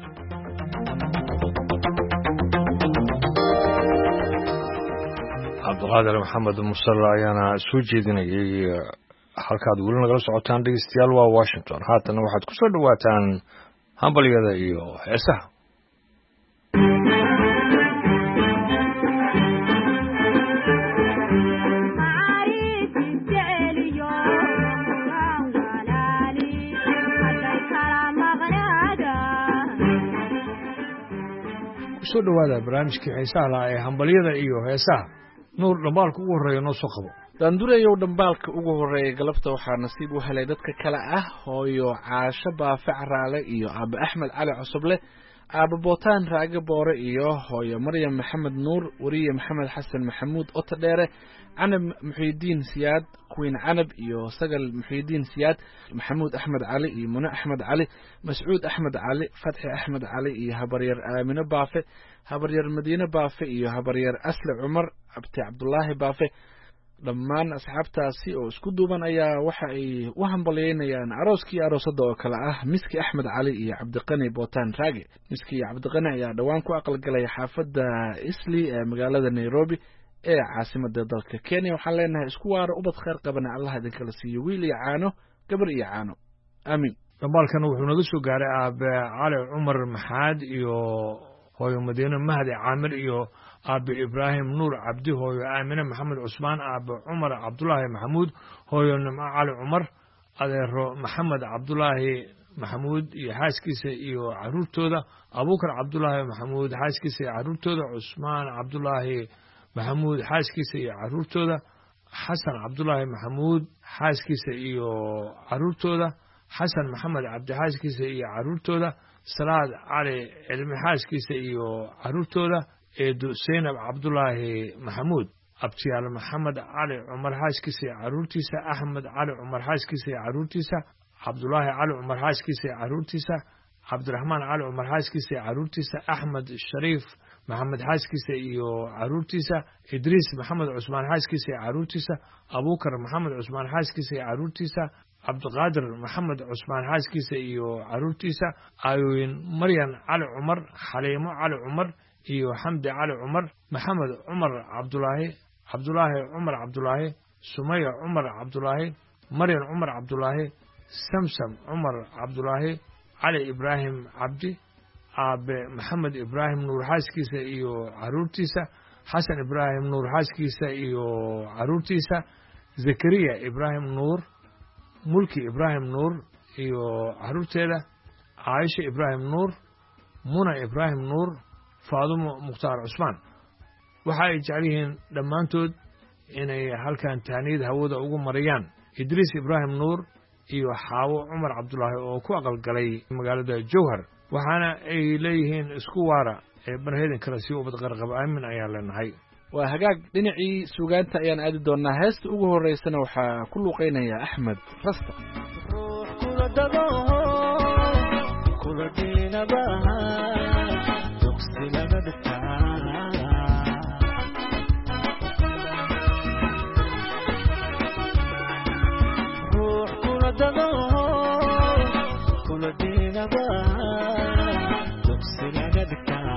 cabdiqaadir maxamed musalla ayaana soo jeedinayay halkaad weli nagala socotaan dhegeystayaal waa washington haatana waxaad ku soo dhowaataan hambalyada iyo heesaha kusoo dhowaada barnaamijkii xiisaha lahaa ee hambalyada iyo heesaha nuur dhambaalka ugu horreeya noo soo qabo daandureyow dhambaalka ugu horreeyay galabta waxaa nasiib u helay dadka kale ah hooyo caasho baafe caraale iyo aaba axmed cali cusuble aaba bootaan raage boore iyo hooyo maryam maxamed nuur weriye maxamed xasan maxamuud oto dheere canab muxiidiin siyaad queen canab iyo sagal muxiidiin siyaad maxamuud axmed cali iyo mune axmed cali mascuud axmed cali fatxi axmed cali iyo habaryar aamino baafe habaryar madiine baafe iyo habaryar asle cumar abti cabdulaahi baafe dhammaan asxaabtaasi oo isku duuban ayaa waxa ay u hambalyeynayaan arooskii aroosadda oo kale ah miski axmed cali iyo cabdiqani bootaan raage miski iyo cabdiqani ayaa dhowaan ku aqalgalaya xaafadda isli ee magaalada nairobi ee caasimada dalka kenya waxaan leenahay isku waaro ubad khayr qabana allah idinkala siiyo wiil iyo caano gabar iyo caano aamiin dhambaalkan wuxuu naga soo gaaray aabe cali cumar maxaad iyo hooyo madiine mahdi caamir iyo aabe ibraahim nuur cabdi hooyo aamine maxamed cusmaan aabe cumar cabdulaahi maxamuud hooyo nimco cali cumar adeero maxamed cabdulaahi maxamuud iyo xaaskiisa iyo caruurtooda abuukar cabdulaahi maxamuud xaaskiisa iyo caruurtooda cusmaan cabdulaahi maxamuud xaaskiisa iyo caruurtooda xasan cabdulaahi maxamuud xaaskiisa iyo caruurtooda xasan maxamed cabdi xaaskiisa iyo caruurtooda salaad cali cilmi xaaskiisa iyo caruurtooda eedo seynab cabdulaahi maxamuud abtiyaal maxamed cali cumar xaaskiisa iyo caruurtiisa axmed cali cumar xaaskiisa iyo caruurtiisa cabdulaahi cali cumar xaaskiisa iyo caruurtiisa cabdiraxmaan cali cumar xaaskiisa iyo caruurtiisa axmed shariif maxamed xaaskiisa iyo caruurtiisa idriis maxamed cusmaan xaaskiisa iyo caruurtiisa abuukar maxamed cusmaan xaaskiisa iyo caruurtiisa cabdiqaadir maxamed cusmaan xaaskiisa iyo caruurtiisa aayooyin maryan cali cumar xaliimo cali cumar iyo xamdi cali cumar maxamed cumar cabdulaahi cabdulaahi cumar cabdulaahi sumaya cumar cabdulaahi maryan cumar cabdulaahi samsam cumar cabdulaahi cali ibraahim cabdi aabe maxamed ibraahim nuur xaaskiisa iyo caruurtiisa xasan ibraahim nuur xaaskiisa iyo caruurtiisa zakariya ibraahim nuur mulki ibraahim nuur iyo caruurteeda caaisha ibraahim nuur muna ibraahim nuur faadumo mukhtaar cusmaan waxa ay jecel yihiin dhammaantood inay halkan tahniyad hawada ugu marayaan idriis ibraahim nuur iyo xaawo cumar cabdulaahi oo ku aqalgalay magaalada jowhar waxaana ay leeyihiin isku waara ee barheedin kale si ubad qarqab aamin ayaan leenahay waa hagaag dhinacii suugaanta ayaan aadi doonaa heesta ugu horeysana waxaa ku luuqeynaya axmed rasta ruux kula dado kula diinabaha duqsi laga dhigtaa ruux kula dado kula diinabaha duqsi laga dhigtaa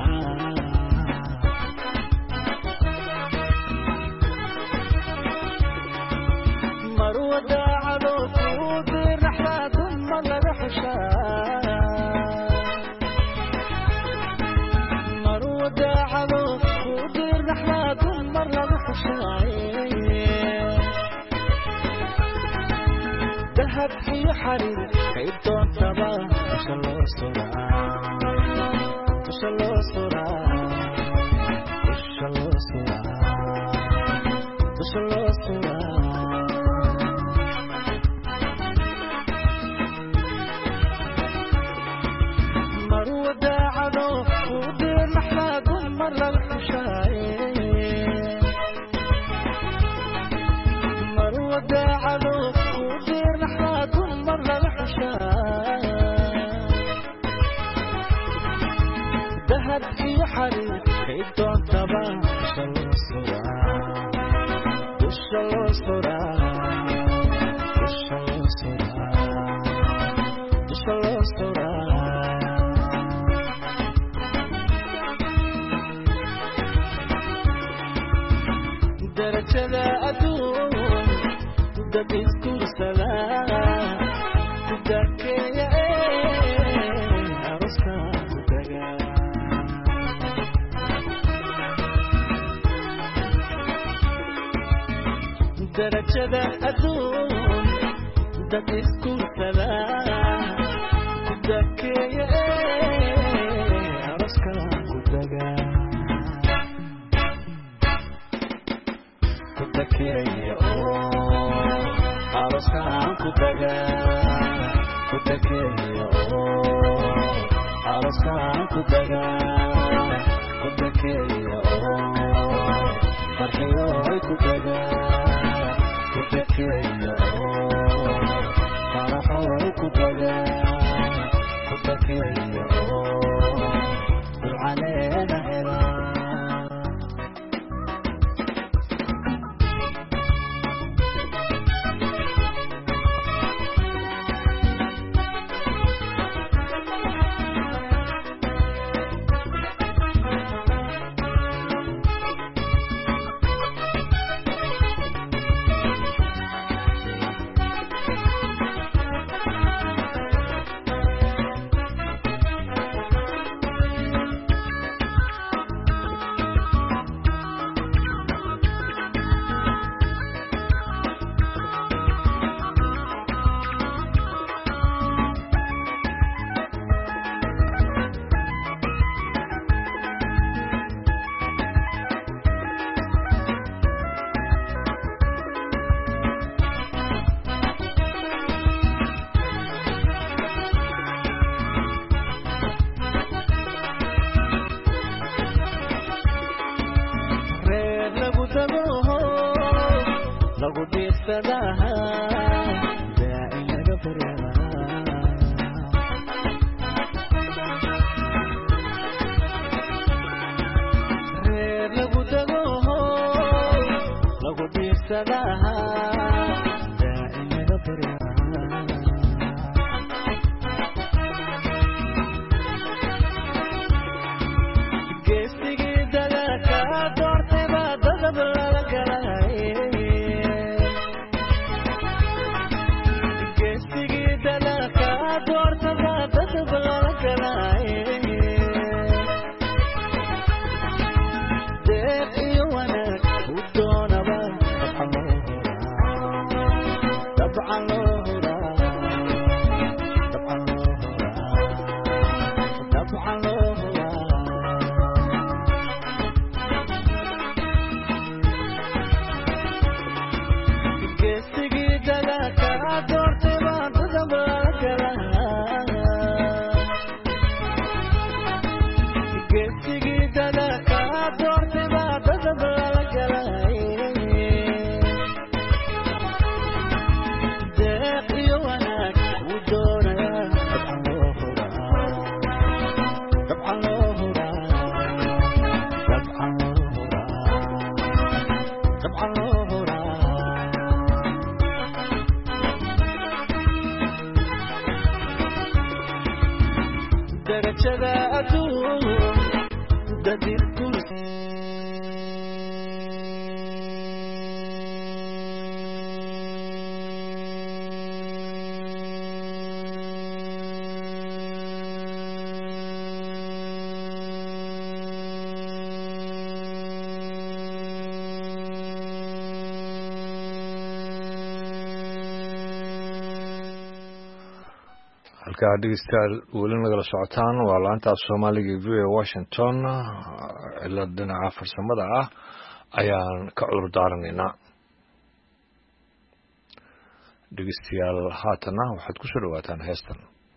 وداعدو كودي رحلة ثم لغا حشاء مرو وداعدو كودي رحلة ثم لغا حشاء ذهب في حرير كيف تنتبه تشلو سرعة تشلو سرعة تشلو سرعة تشلو سرعة مرة الحشاية مرة داعدو ودير نحراد مرة الحشاية ذهب في حريق كيف تنتبه تشلو الصراع تشلو الصراع تشلو الصراع تشلو الصراع درجة أدون دبيس كرسلا دك يا عروسة دجا درجة أدون دبيس كرسلا دك يا عروسة دجا كتكية أوه عروسان كتجا كتكية أوه عروسان كتجا كتكية أوه فرحيوي كتجا كتكية أوه فرحوي كتجا كتكية أوه وعلينا هنا darajada adduun dadir kursi halkaa dhegeystayaal weli nagala socotaan waa laanta af soomaaliga v o washington cilad dhinaca farsamada ah ayaan ka cudur daaranaynaa dhegeystayaal haatana waxaad ku soo dhawaataan heestan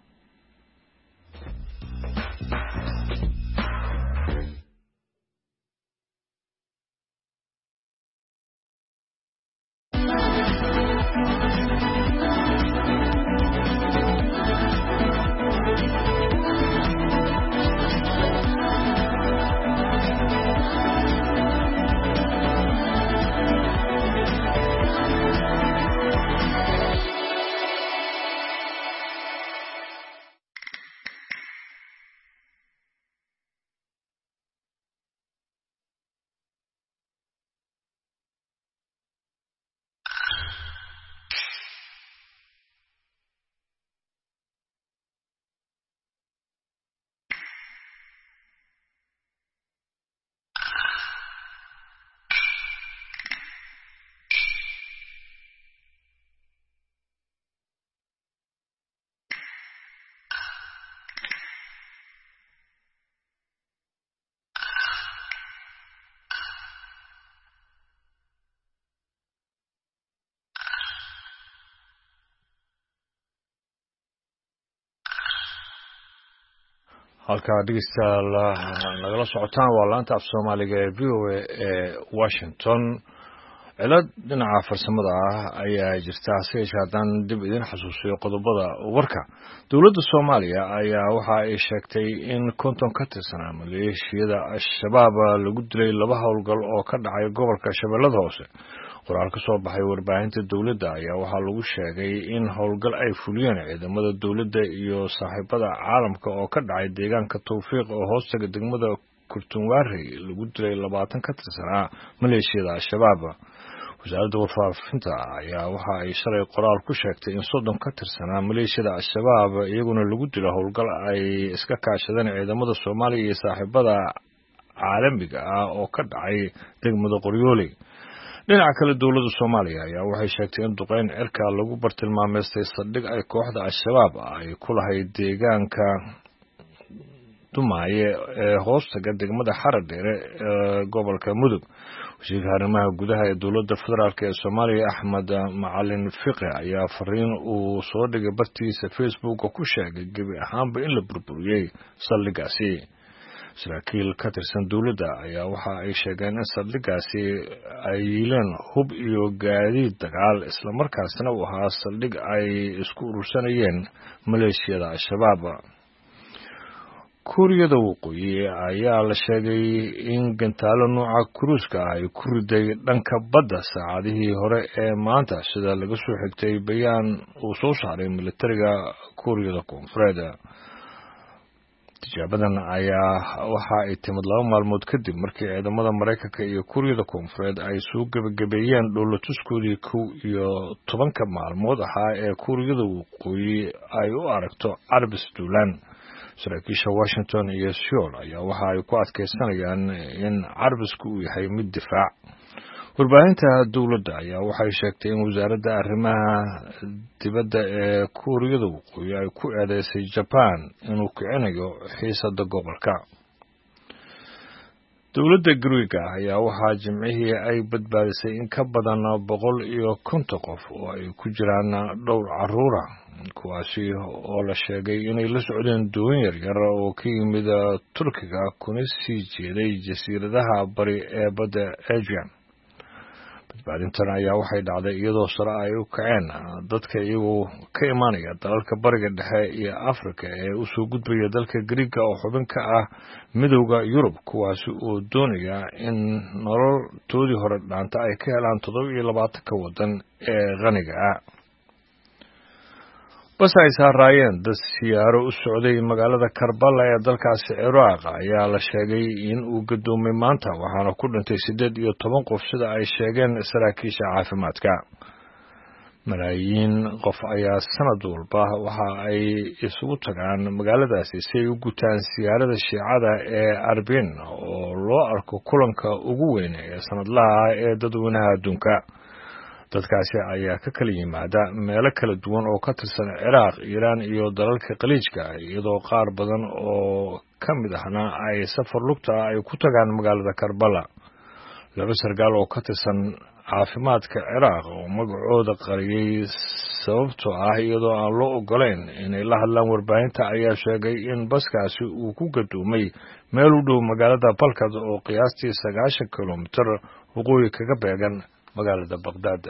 halkaa dhegeystayaal nagala socotaan waa laanta af soomaaliga ee v o a ee washington cilad dhinaca farsamada ah ayaa jirta hase yeeshee haddaan dib idin xasuusiyo qodobada warka dowladda soomaaliya ayaa waxa ay sheegtay in konton ka tirsanaa maleeshiyada al-shabaab lagu dilay laba howlgal oo ka dhacay gobolka shabeellada hoose qoraal ka soo baxay warbaahinta dowladda ayaa waxaa lagu sheegay in howlgal ay fuliyeen ciidamada dowladda iyo saaxiibada caalamka oo ka dhacay deegaanka tawfiiq oo hoostaga degmada kurtunwaarey lagu dilay labaatan ka tirsanaa maleeshiyada al-shabaab wasaaradda warfaafinta ayaa waxa ay shalay qoraal ku sheegtay in soddon ka tirsanaa maleeshiyada al-shabaab iyaguna lagu dilo howlgal ay iska kaashadeen ciidamada soomaaliya iyo saaxiibada caalamiga ah oo ka dhacay degmada qoryooley dhinaca kale dowladda soomaaliya ayaa waxay sheegtay in duqeyn cirka lagu bartilmaameystay saldhig ay kooxda al-shabaab ay ku lahayd deegaanka dumaaye ee hoostaga degmada xaradheere ee gobolka mudug wasiirka arrimaha gudaha ee dowladda federaalk ee soomaaliya axmed macalin fiqi ayaa fariin uu soo dhigay bartiisa facebook ku sheegay gebi ahaanba in la burburiyey saldhigaasi saraakiil ka tirsan dowladda ayaa waxa ay sheegeen in saldhigaasi ay yiileen hub iyo gaadiid dagaal islamarkaasna uu ahaa saldhig ay isku urursanayeen maleeshiyada al-shabaab kuuriyada waqooyi ayaa la sheegay in gantaalo nooca kuruuska ah ay ku riday dhanka badda saacadihii hore ee maanta sida laga soo xigtay bayaan uu soo saaray militariga kuuriyada koonfureed tijaabadan ayaa waxa ay timid laba maalmood kadib markii ciidamada maraykanka iyo kuuriyada koonfureed ay soo gebagabeeyeen dhoolatuskoodii kow iyo tobanka maalmood ahaa ee kuuriyada waqooyi ay u aragto carbis duulaan saraakiisha washington iyo seoul ayaa waxa ay ku adkaysanayaan in carbisku uu yahay mid difaac warbaahinta dowladda ayaa waxay sheegtay in wasaaradda arrimaha dibadda ee kuuriyada waqooyi ay ku eedeysay jaban inuu kicinayo xiisada gobolka dowladda Greega ayaa waxaa jimcihii ay badbaadisay in ka badan boqol iyo konton qof oo ay ku jiraan dhowr caruur ah kuwaasi oo la sheegay inay la socdeen doon yar yar oo ka yimid Turkiga kuna sii jeeday jasiiradaha bari ee badda Aegean badbaadintan ayaa waxay dhacday iyadoo sare ay u kaceen dadka iyagu ka imaanaya dalalka bariga dhexe iyo Afrika ee u soo gudbaya dalka Greega oo xubin ka ah midowga Yurub kuwaasi oo doonaya in nolol toodii hore dhaanta ay ka helaan toddoba iyo labaatan ka wadan ee qaniga ah bas ay saaraayeen dad siyaaro u socday magaalada Karbala ee dalkaasi Ciraaq ayaa la sheegay in uu gadoomay maanta waxaana ku dhintay siddeed iyo toban qof sida ay sheegeen saraakiisha caafimaadka. malaayiin qof ayaa sanad walba waxa ay isugu tagaan magaaladaasi si ay u gutaan siyaarada Shiicada ee Arbain oo loo arko kulanka ugu weyn ee sanadlaha ee dadweynaha adduunka. dadkaasi ayaa ka kala yimaada meelo kala duwan oo ka tirsan Ciraaq, Iiraan iyo dalalka Khaliijka iyadoo qaar badan oo ka mid ahna ay safar lugta ay ku tagaan magaalada Karbala. laba sargaal oo ka tirsan caafimaadka Ciraaq oo magacooda qariyay sababtoo ah iyadoo aan loo ogolayn inay la hadlaan warbaahinta ayaa sheegay in baskaasi uu ku gadoomay meel u dhow magaalada Balkad oo qiyaastii sagaashan kilomitir waqooyi kaga beegan magaalada Baghdad.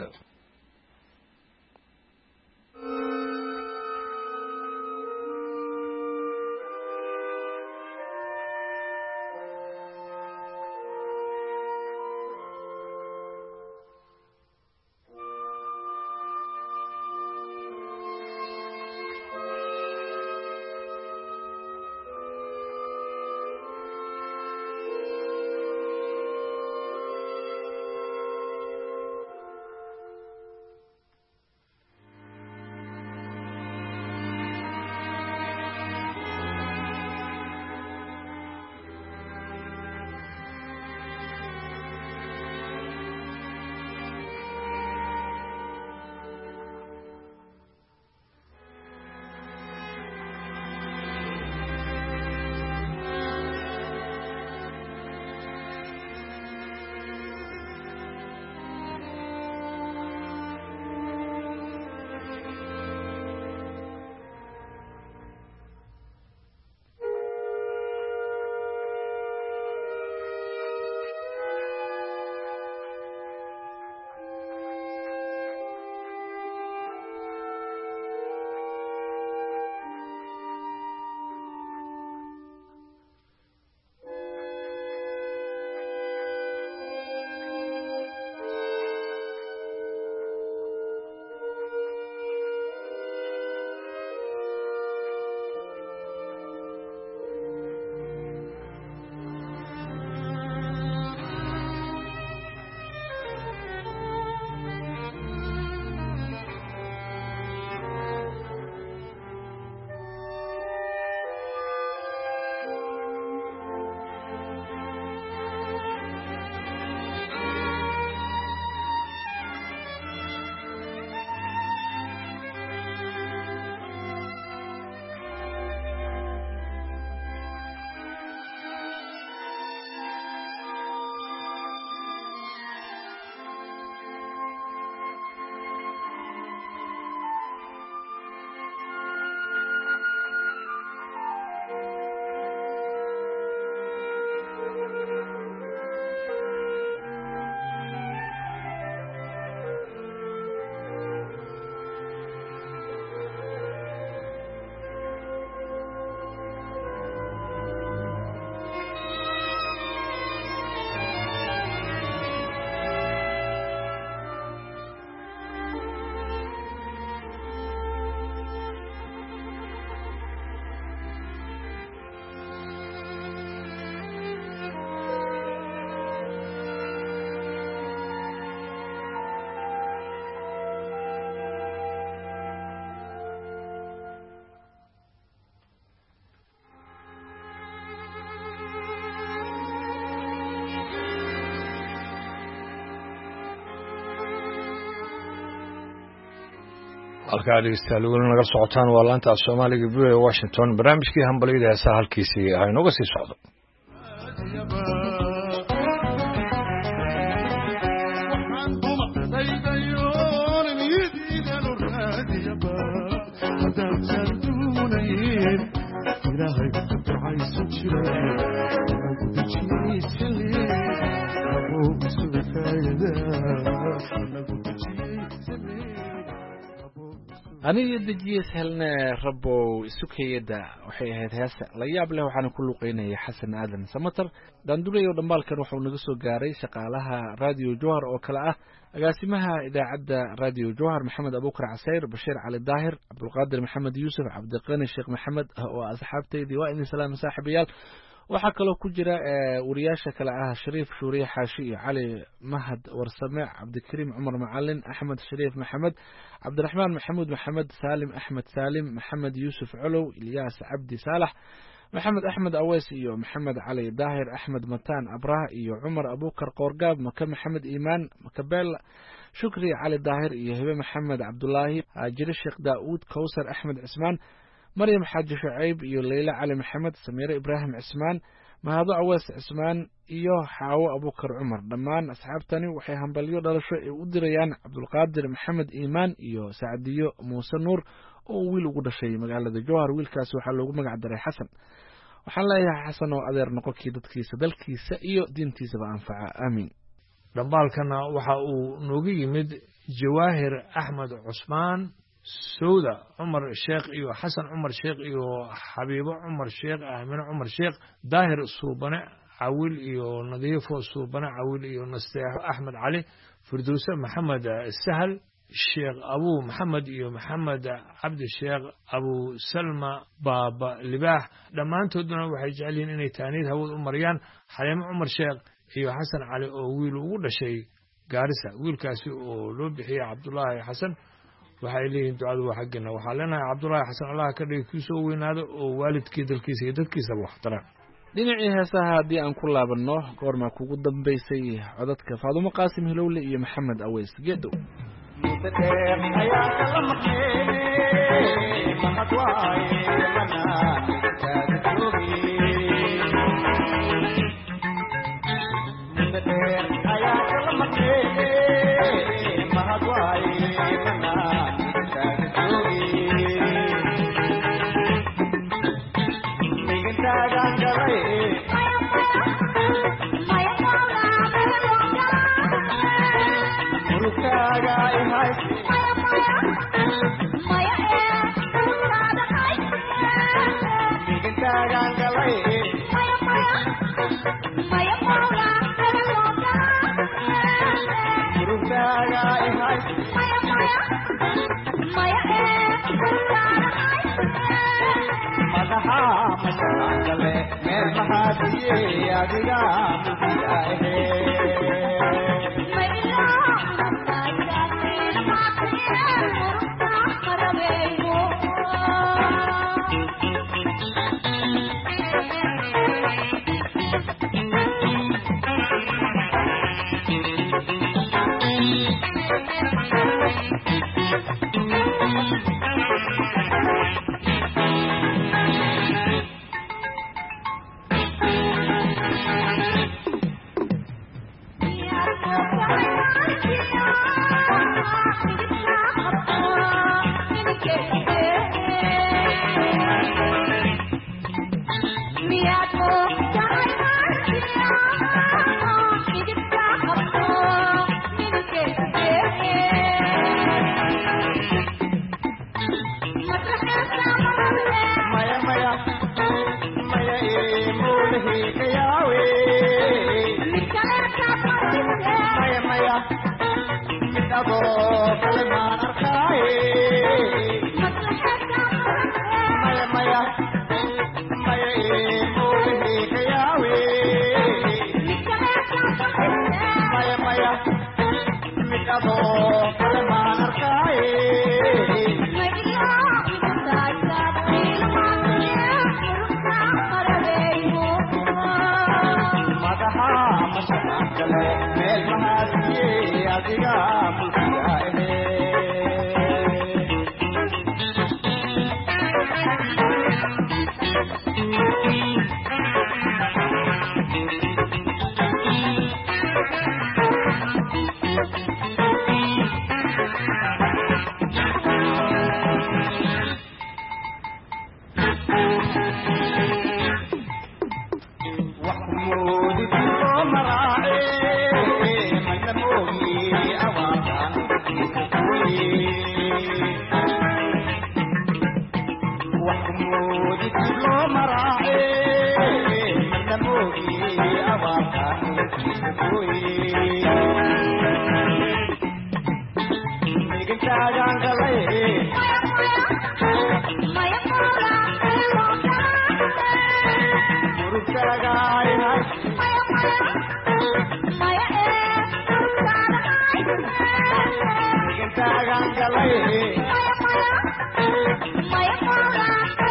halkaa dhegeystayaal weli naga socotaan waa laanta Soomaaliga B ee Washington barnaamijkii hambaliyada heesaha halkiisii ay nooga sii socdo. aniga dejiyees helna rabow isukayada waxay ahayd heese la yaab leh waxaana ku luqeynayay xasan aadan samatar daandulay oo dhambaalkan wuxuu naga soo gaaray shaqaalaha radio jowhar oo kale ah agaasimaha idaacadda radio jowhar maxamed abuukar casayr bashiir cali daahir cabdulqaadir maxamed yuusuf cabdiqani sheekh maxamed oo asxaabtaydii waa idin salaam saaxiibayaal waxaa kaloo ku jira wariyaasha kale ah shariif shuuriye xaashi iyo cali mahad warsame cabdikariim cumar macalin axmed shariif maxamed cabdiraxmaan maxamuud maxamed saalim axmed saalim maxamed yuusuf colow ilyaas cabdi saalax maxamed axmed aweys iyo maxamed cali daahir axmed mataan abraha iyo cumar abuukar qoorgaab maka maxamed iimaan makabeel shukri cali daahir iyo hebe maxamed cabdulaahi haajire sheekh daa'uud kowsar axmed cismaan maryam xaaji shucayb iyo leyla cali maxamed samiire ibraahim cismaan mahado awees cismaan iyo xaawo abuukar cumar dhammaan asxaabtani waxay hambalyo dhalasho ay u dirayaan cabdulqaadir maxamed iimaan iyo sacdiyo muuse nuur oo wiil ugu dhashay magaalada jowhar wiilkaasi waxaa loogu magac daray xasan waxaan leeyahay xasan oo adeer noqonkii dadkiisa dalkiisa iyo diintiisaba anfaca aamiin dhambaalkana waxa uu noogu yimid jawaahir axmed cusmaan sowda cumar sheekh iyo xasan cumar sheekh iyo xabiibo cumar sheekh aamine cumar sheekh daahir suubane cawil iyo nadiifo suubane cawil iyo nasteexo axmed cali firdowse maxamed sahal sheekh abuu maxamed iyo maxamed cabdi sheekh abuu salma baaba libaax dhammaantooduna waxay jecel yihiin inay taaniid hawad u mariyaan xaliimo cumar sheekh iyo xasan cali oo wiil ugu dhashay gaarisa wiilkaasi oo loo bixiyey cabdulaahi xasan waxay leeyihiin ducadu waa xaggina waxaa leenahay cabdulaahi xasan allaha ka dhigi kii soo weynaado oo waalidkii dalkiisa iyo dadkiisaba waxtara dhinacii heesaha haddii aan ku laabanno goormaa kugu dambaysay codadka faadumo qaasim hilowle iyo maxamed aweys geedow لو مراعي من موجي أبارها كوي ميجن تاجان قلي ما يقولا مرد تاجاي ما يقولا ميجن تاجان قلي ما يقولا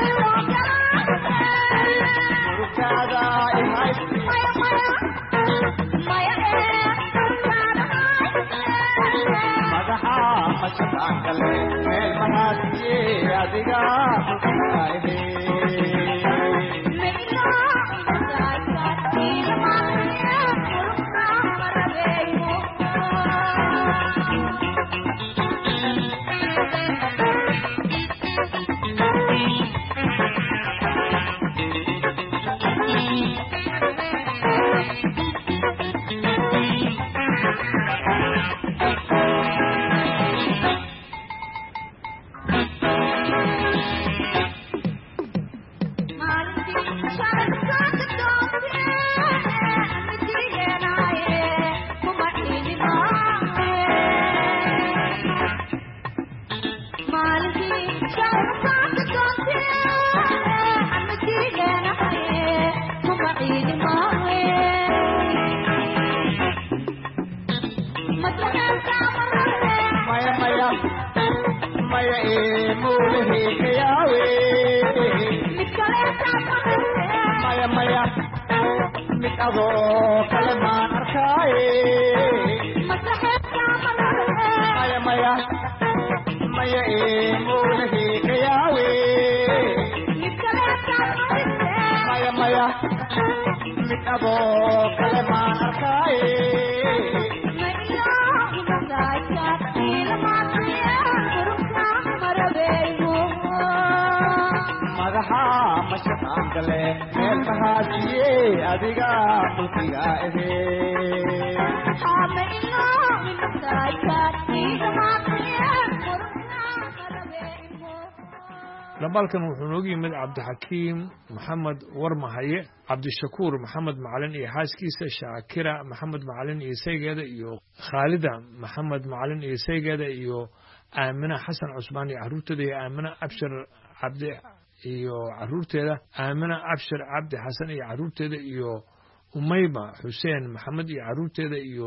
لبالكن wuxuu noogu yimid cabdixakiim maxamed warmahaye cabdishakuur maxamed macalin iyo xaaskiisa shaakira maxamed macalin iyo saygeeda iyo khaalida maxamed macalin iyo saygeeda iyo aamina xasan cusmaan iyo caruurteeda iyo aamina abshir cabdi iyo caruurteeda aamina abshir cabdi xasan iyo caruurteeda iyo umayma xuseen maxamed iyo caruurteeda iyo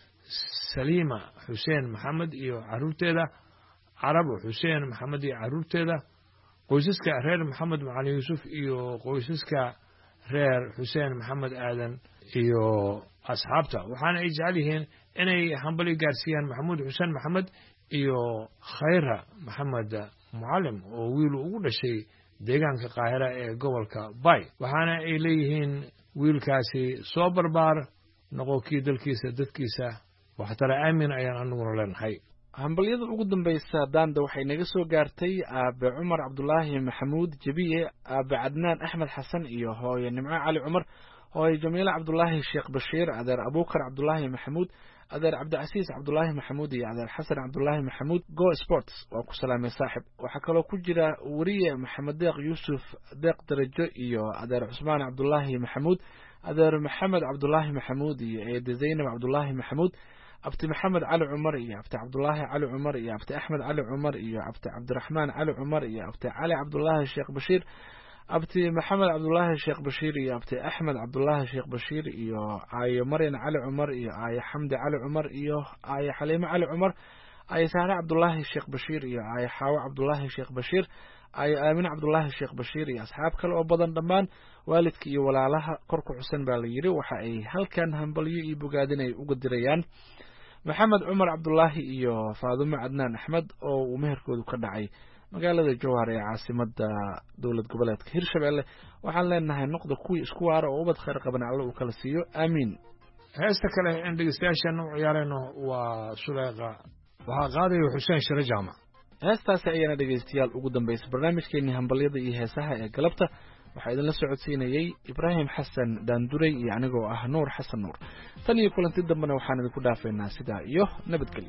saliima xuseen maxamed iyo caruurteeda carabo xuseen maxamed iyo caruurteeda qoysaska reer maxamed macalin yuusuf iyo qoysaska reer xuseen maxamed aadan iyo asxaabta waxaana ay jecel yihiin inay hambali gaarsiiyaan maxamuud xuseen maxamed iyo khayra maxamed mucalim oo wiil ugu dhashay deegaanka qaahira ee gobolka bay waxaana ay leeyihiin wiilkaasi soo barbaar noqo kii dalkiisa dadkiisa waxtara aamin ayaan anaguna leenahay hambalyada ugu dambaysa daanda waxay naga soo gaartay aabe cumar cabdulaahi maxamuud jabiye aabe cadnaan axmed xasan iyo hooye nimco cali cumar hooye jamiile cabdulaahi sheekh bashiir adeer abuukar cabdulaahi maxamuud adeer cabdicasiis cabdulaahi maxamuud iyo adeer xasan cabdulaahi maxamuud go sports waa ku salaamay saaxib waxaa kaloo ku jira weriye maxamed deeq yuusuf deeq darajo iyo adeer cusmaan cabdulaahi maxamuud adeer maxamed cabdulaahi maxamuud iyo eede zaynab cabdulaahi maxamuud abti maxamed cali cumar iyo abti cabdulaahi cali cumar iyo abti axmed cali cumar iyo abti cabdiraxmaan cali cumar iyo abti cali cabdulaahi sheekh bashiir abti maxamed cabdulaahi sheekh bashiir iyo abti axmed cabdulaahi sheekh bashiir iyo aayo maryan cali cumar iyo aayo xamdi cali cumar iyo aayo xaliime cali cumar aayo saare cabdulaahi sheekh bashiir iyo aayo xaawo cabdulaahi sheekh bashiir aayo aamin cabdulaahi sheekh bashiir iyo asxaab kale oo badan dhammaan waalidka iyo walaalaha kor ku xusan baa la yidhi waxa ay halkan hambalyo iyo bogaadin ay uga dirayaan maxamed cumar cabdulaahi iyo faadumo cadnaan axmed oo uu meherkoodu ka dhacay magaalada jowhar ee caasimada dowlad goboleedka hirshabelle waxaan leenahay noqda kuwii isku waara oo ubad khayr qaban alle uu kala siiyo aamiin heesta kale in dhegeystayaashan u ciyaarayno waa suleeqa waxaa qaadaya xuseen shire jaamac heestaasi ayaana dhegeystayaal ugu dambaysa barnaamijkeenii hambalyada iyo heesaha ee galabta waxaa idinla socodsiinayey ibraahim xasan daanduray iyo anigoo ah nuur xasan nuur tan iyo kulanti dambena waxaan idinku dhaafaynaa sidaa iyo nabadgelyo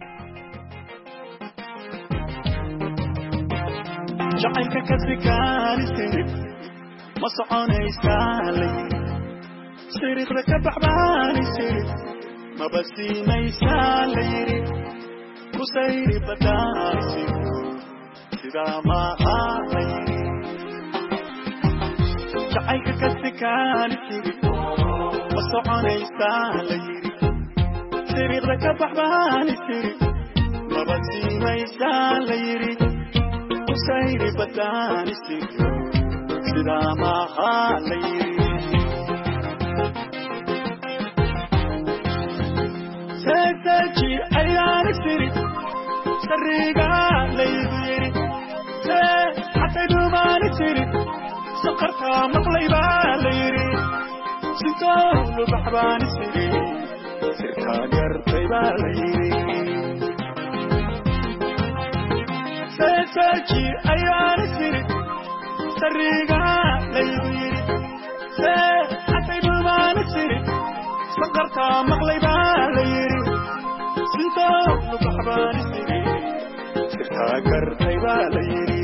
jacaylka ka sikaarise ما صعوني سالي سيرك ركب عباني سيرك ما بسي ما يسالي وسيري بداسي سيدا ما هالي جعيك كالسكاني سيرك ما صعوني سالي سيرك ركب عباني سيرك ما بسي ما يسالي وسيري بداني سيرك سيدا ما هالي سيساجي أيان سيري سريقا ليبيري سي حتى دومان سيري سقرتها مقليبا ليري سنتو لبحبان سيري سيرتا قرطيبا ليري سيساجي أيان سيري سريقا ليبيري سي حتى دومان سيري سقرتها مقليبا ليري سنتو لبحبان سيري سيرتا قرطيبا ليري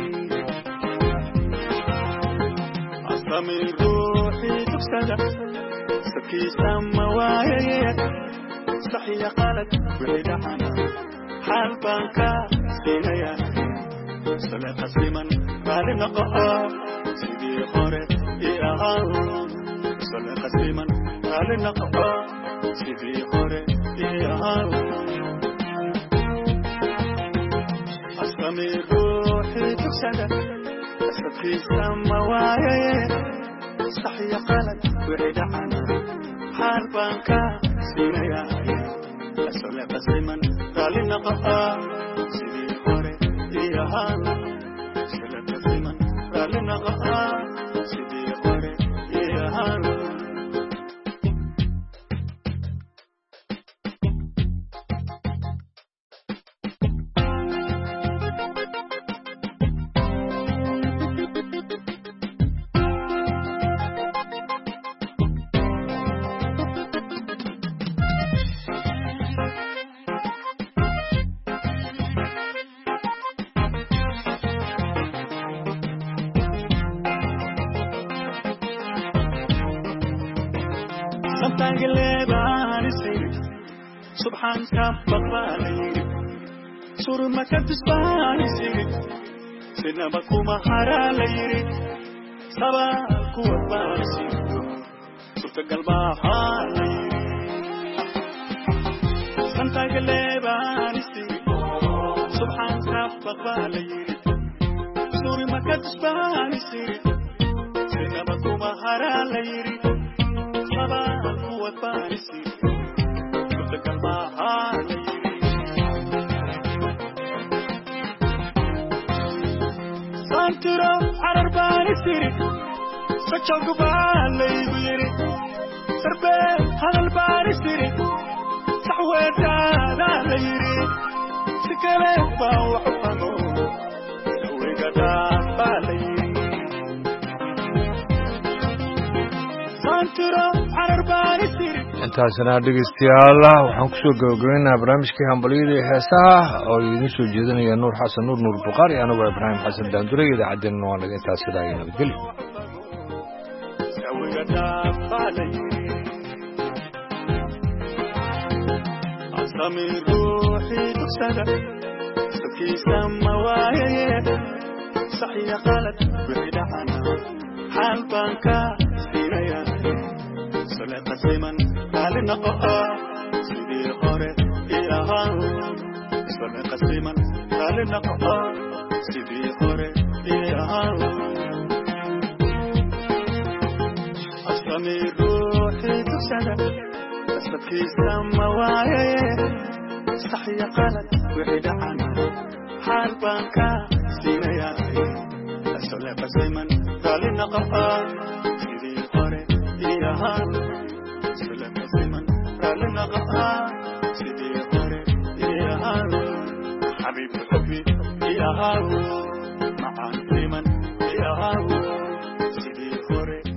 أصمي روحي تفسد سكي سموايا صحية قالت بعيد عنها حال بانكا سينيا سلا قسيما قال نقاء سيدي خوري يا الله سلا قسيما قال نقاء سيدي خوري يا الله أصمي روحي تفسد سكي سموايا صحية قالت بعيد عنها حال بانكا سينيا سلا قسيما قال نقاء سيدي خوري يا الله سلا قسيما قال نقاء سيدي خوري يا الله سبحان كفك بالي سور ما كدس بالي سيري سينا بكوما حرا ليري سبا كوت بالي سيري سورت قلبا حالي سنتا قلباني سيري سبحان كفك بالي سور ما كدس بالي سيري سينا بكوما حرا ليري سبا كوت بالي سيري سانترو عرباني سيري سچوك بالي بيري سربي هذا الباري سيري سحويتا لا ليري سكري باو حفظو سوي قدام بالي سانترو عرباني سيري intaasina dhegeystayaal waxaan ku soo gabagabeynaa barnaamijkii hambaliyada iyo heesaha oo idin soo jeedinaya nuur xasan nuur nuur buqaari anigoo ibraahim xasan daandure idaacaddeena waa naga intaas sidaa iyo nabadgelyo أصمي روحي تفسد سكي سموايا صحية قالت بعيد عنها حال بانكا سينيا سلا قسيما قال نقاء سيدي خوري يا الله سلا قسيما قال نقاء سيدي خوري يا الله أصمي روحي تفسد سكي سموايا صحية قالت بعيد عنها حال بانكا سينيا سلا قسيما قال نقاء سيدي خوري يا الله سلا قسيما قال نقاء سيدي خوري يا الله حبيب حبي يا الله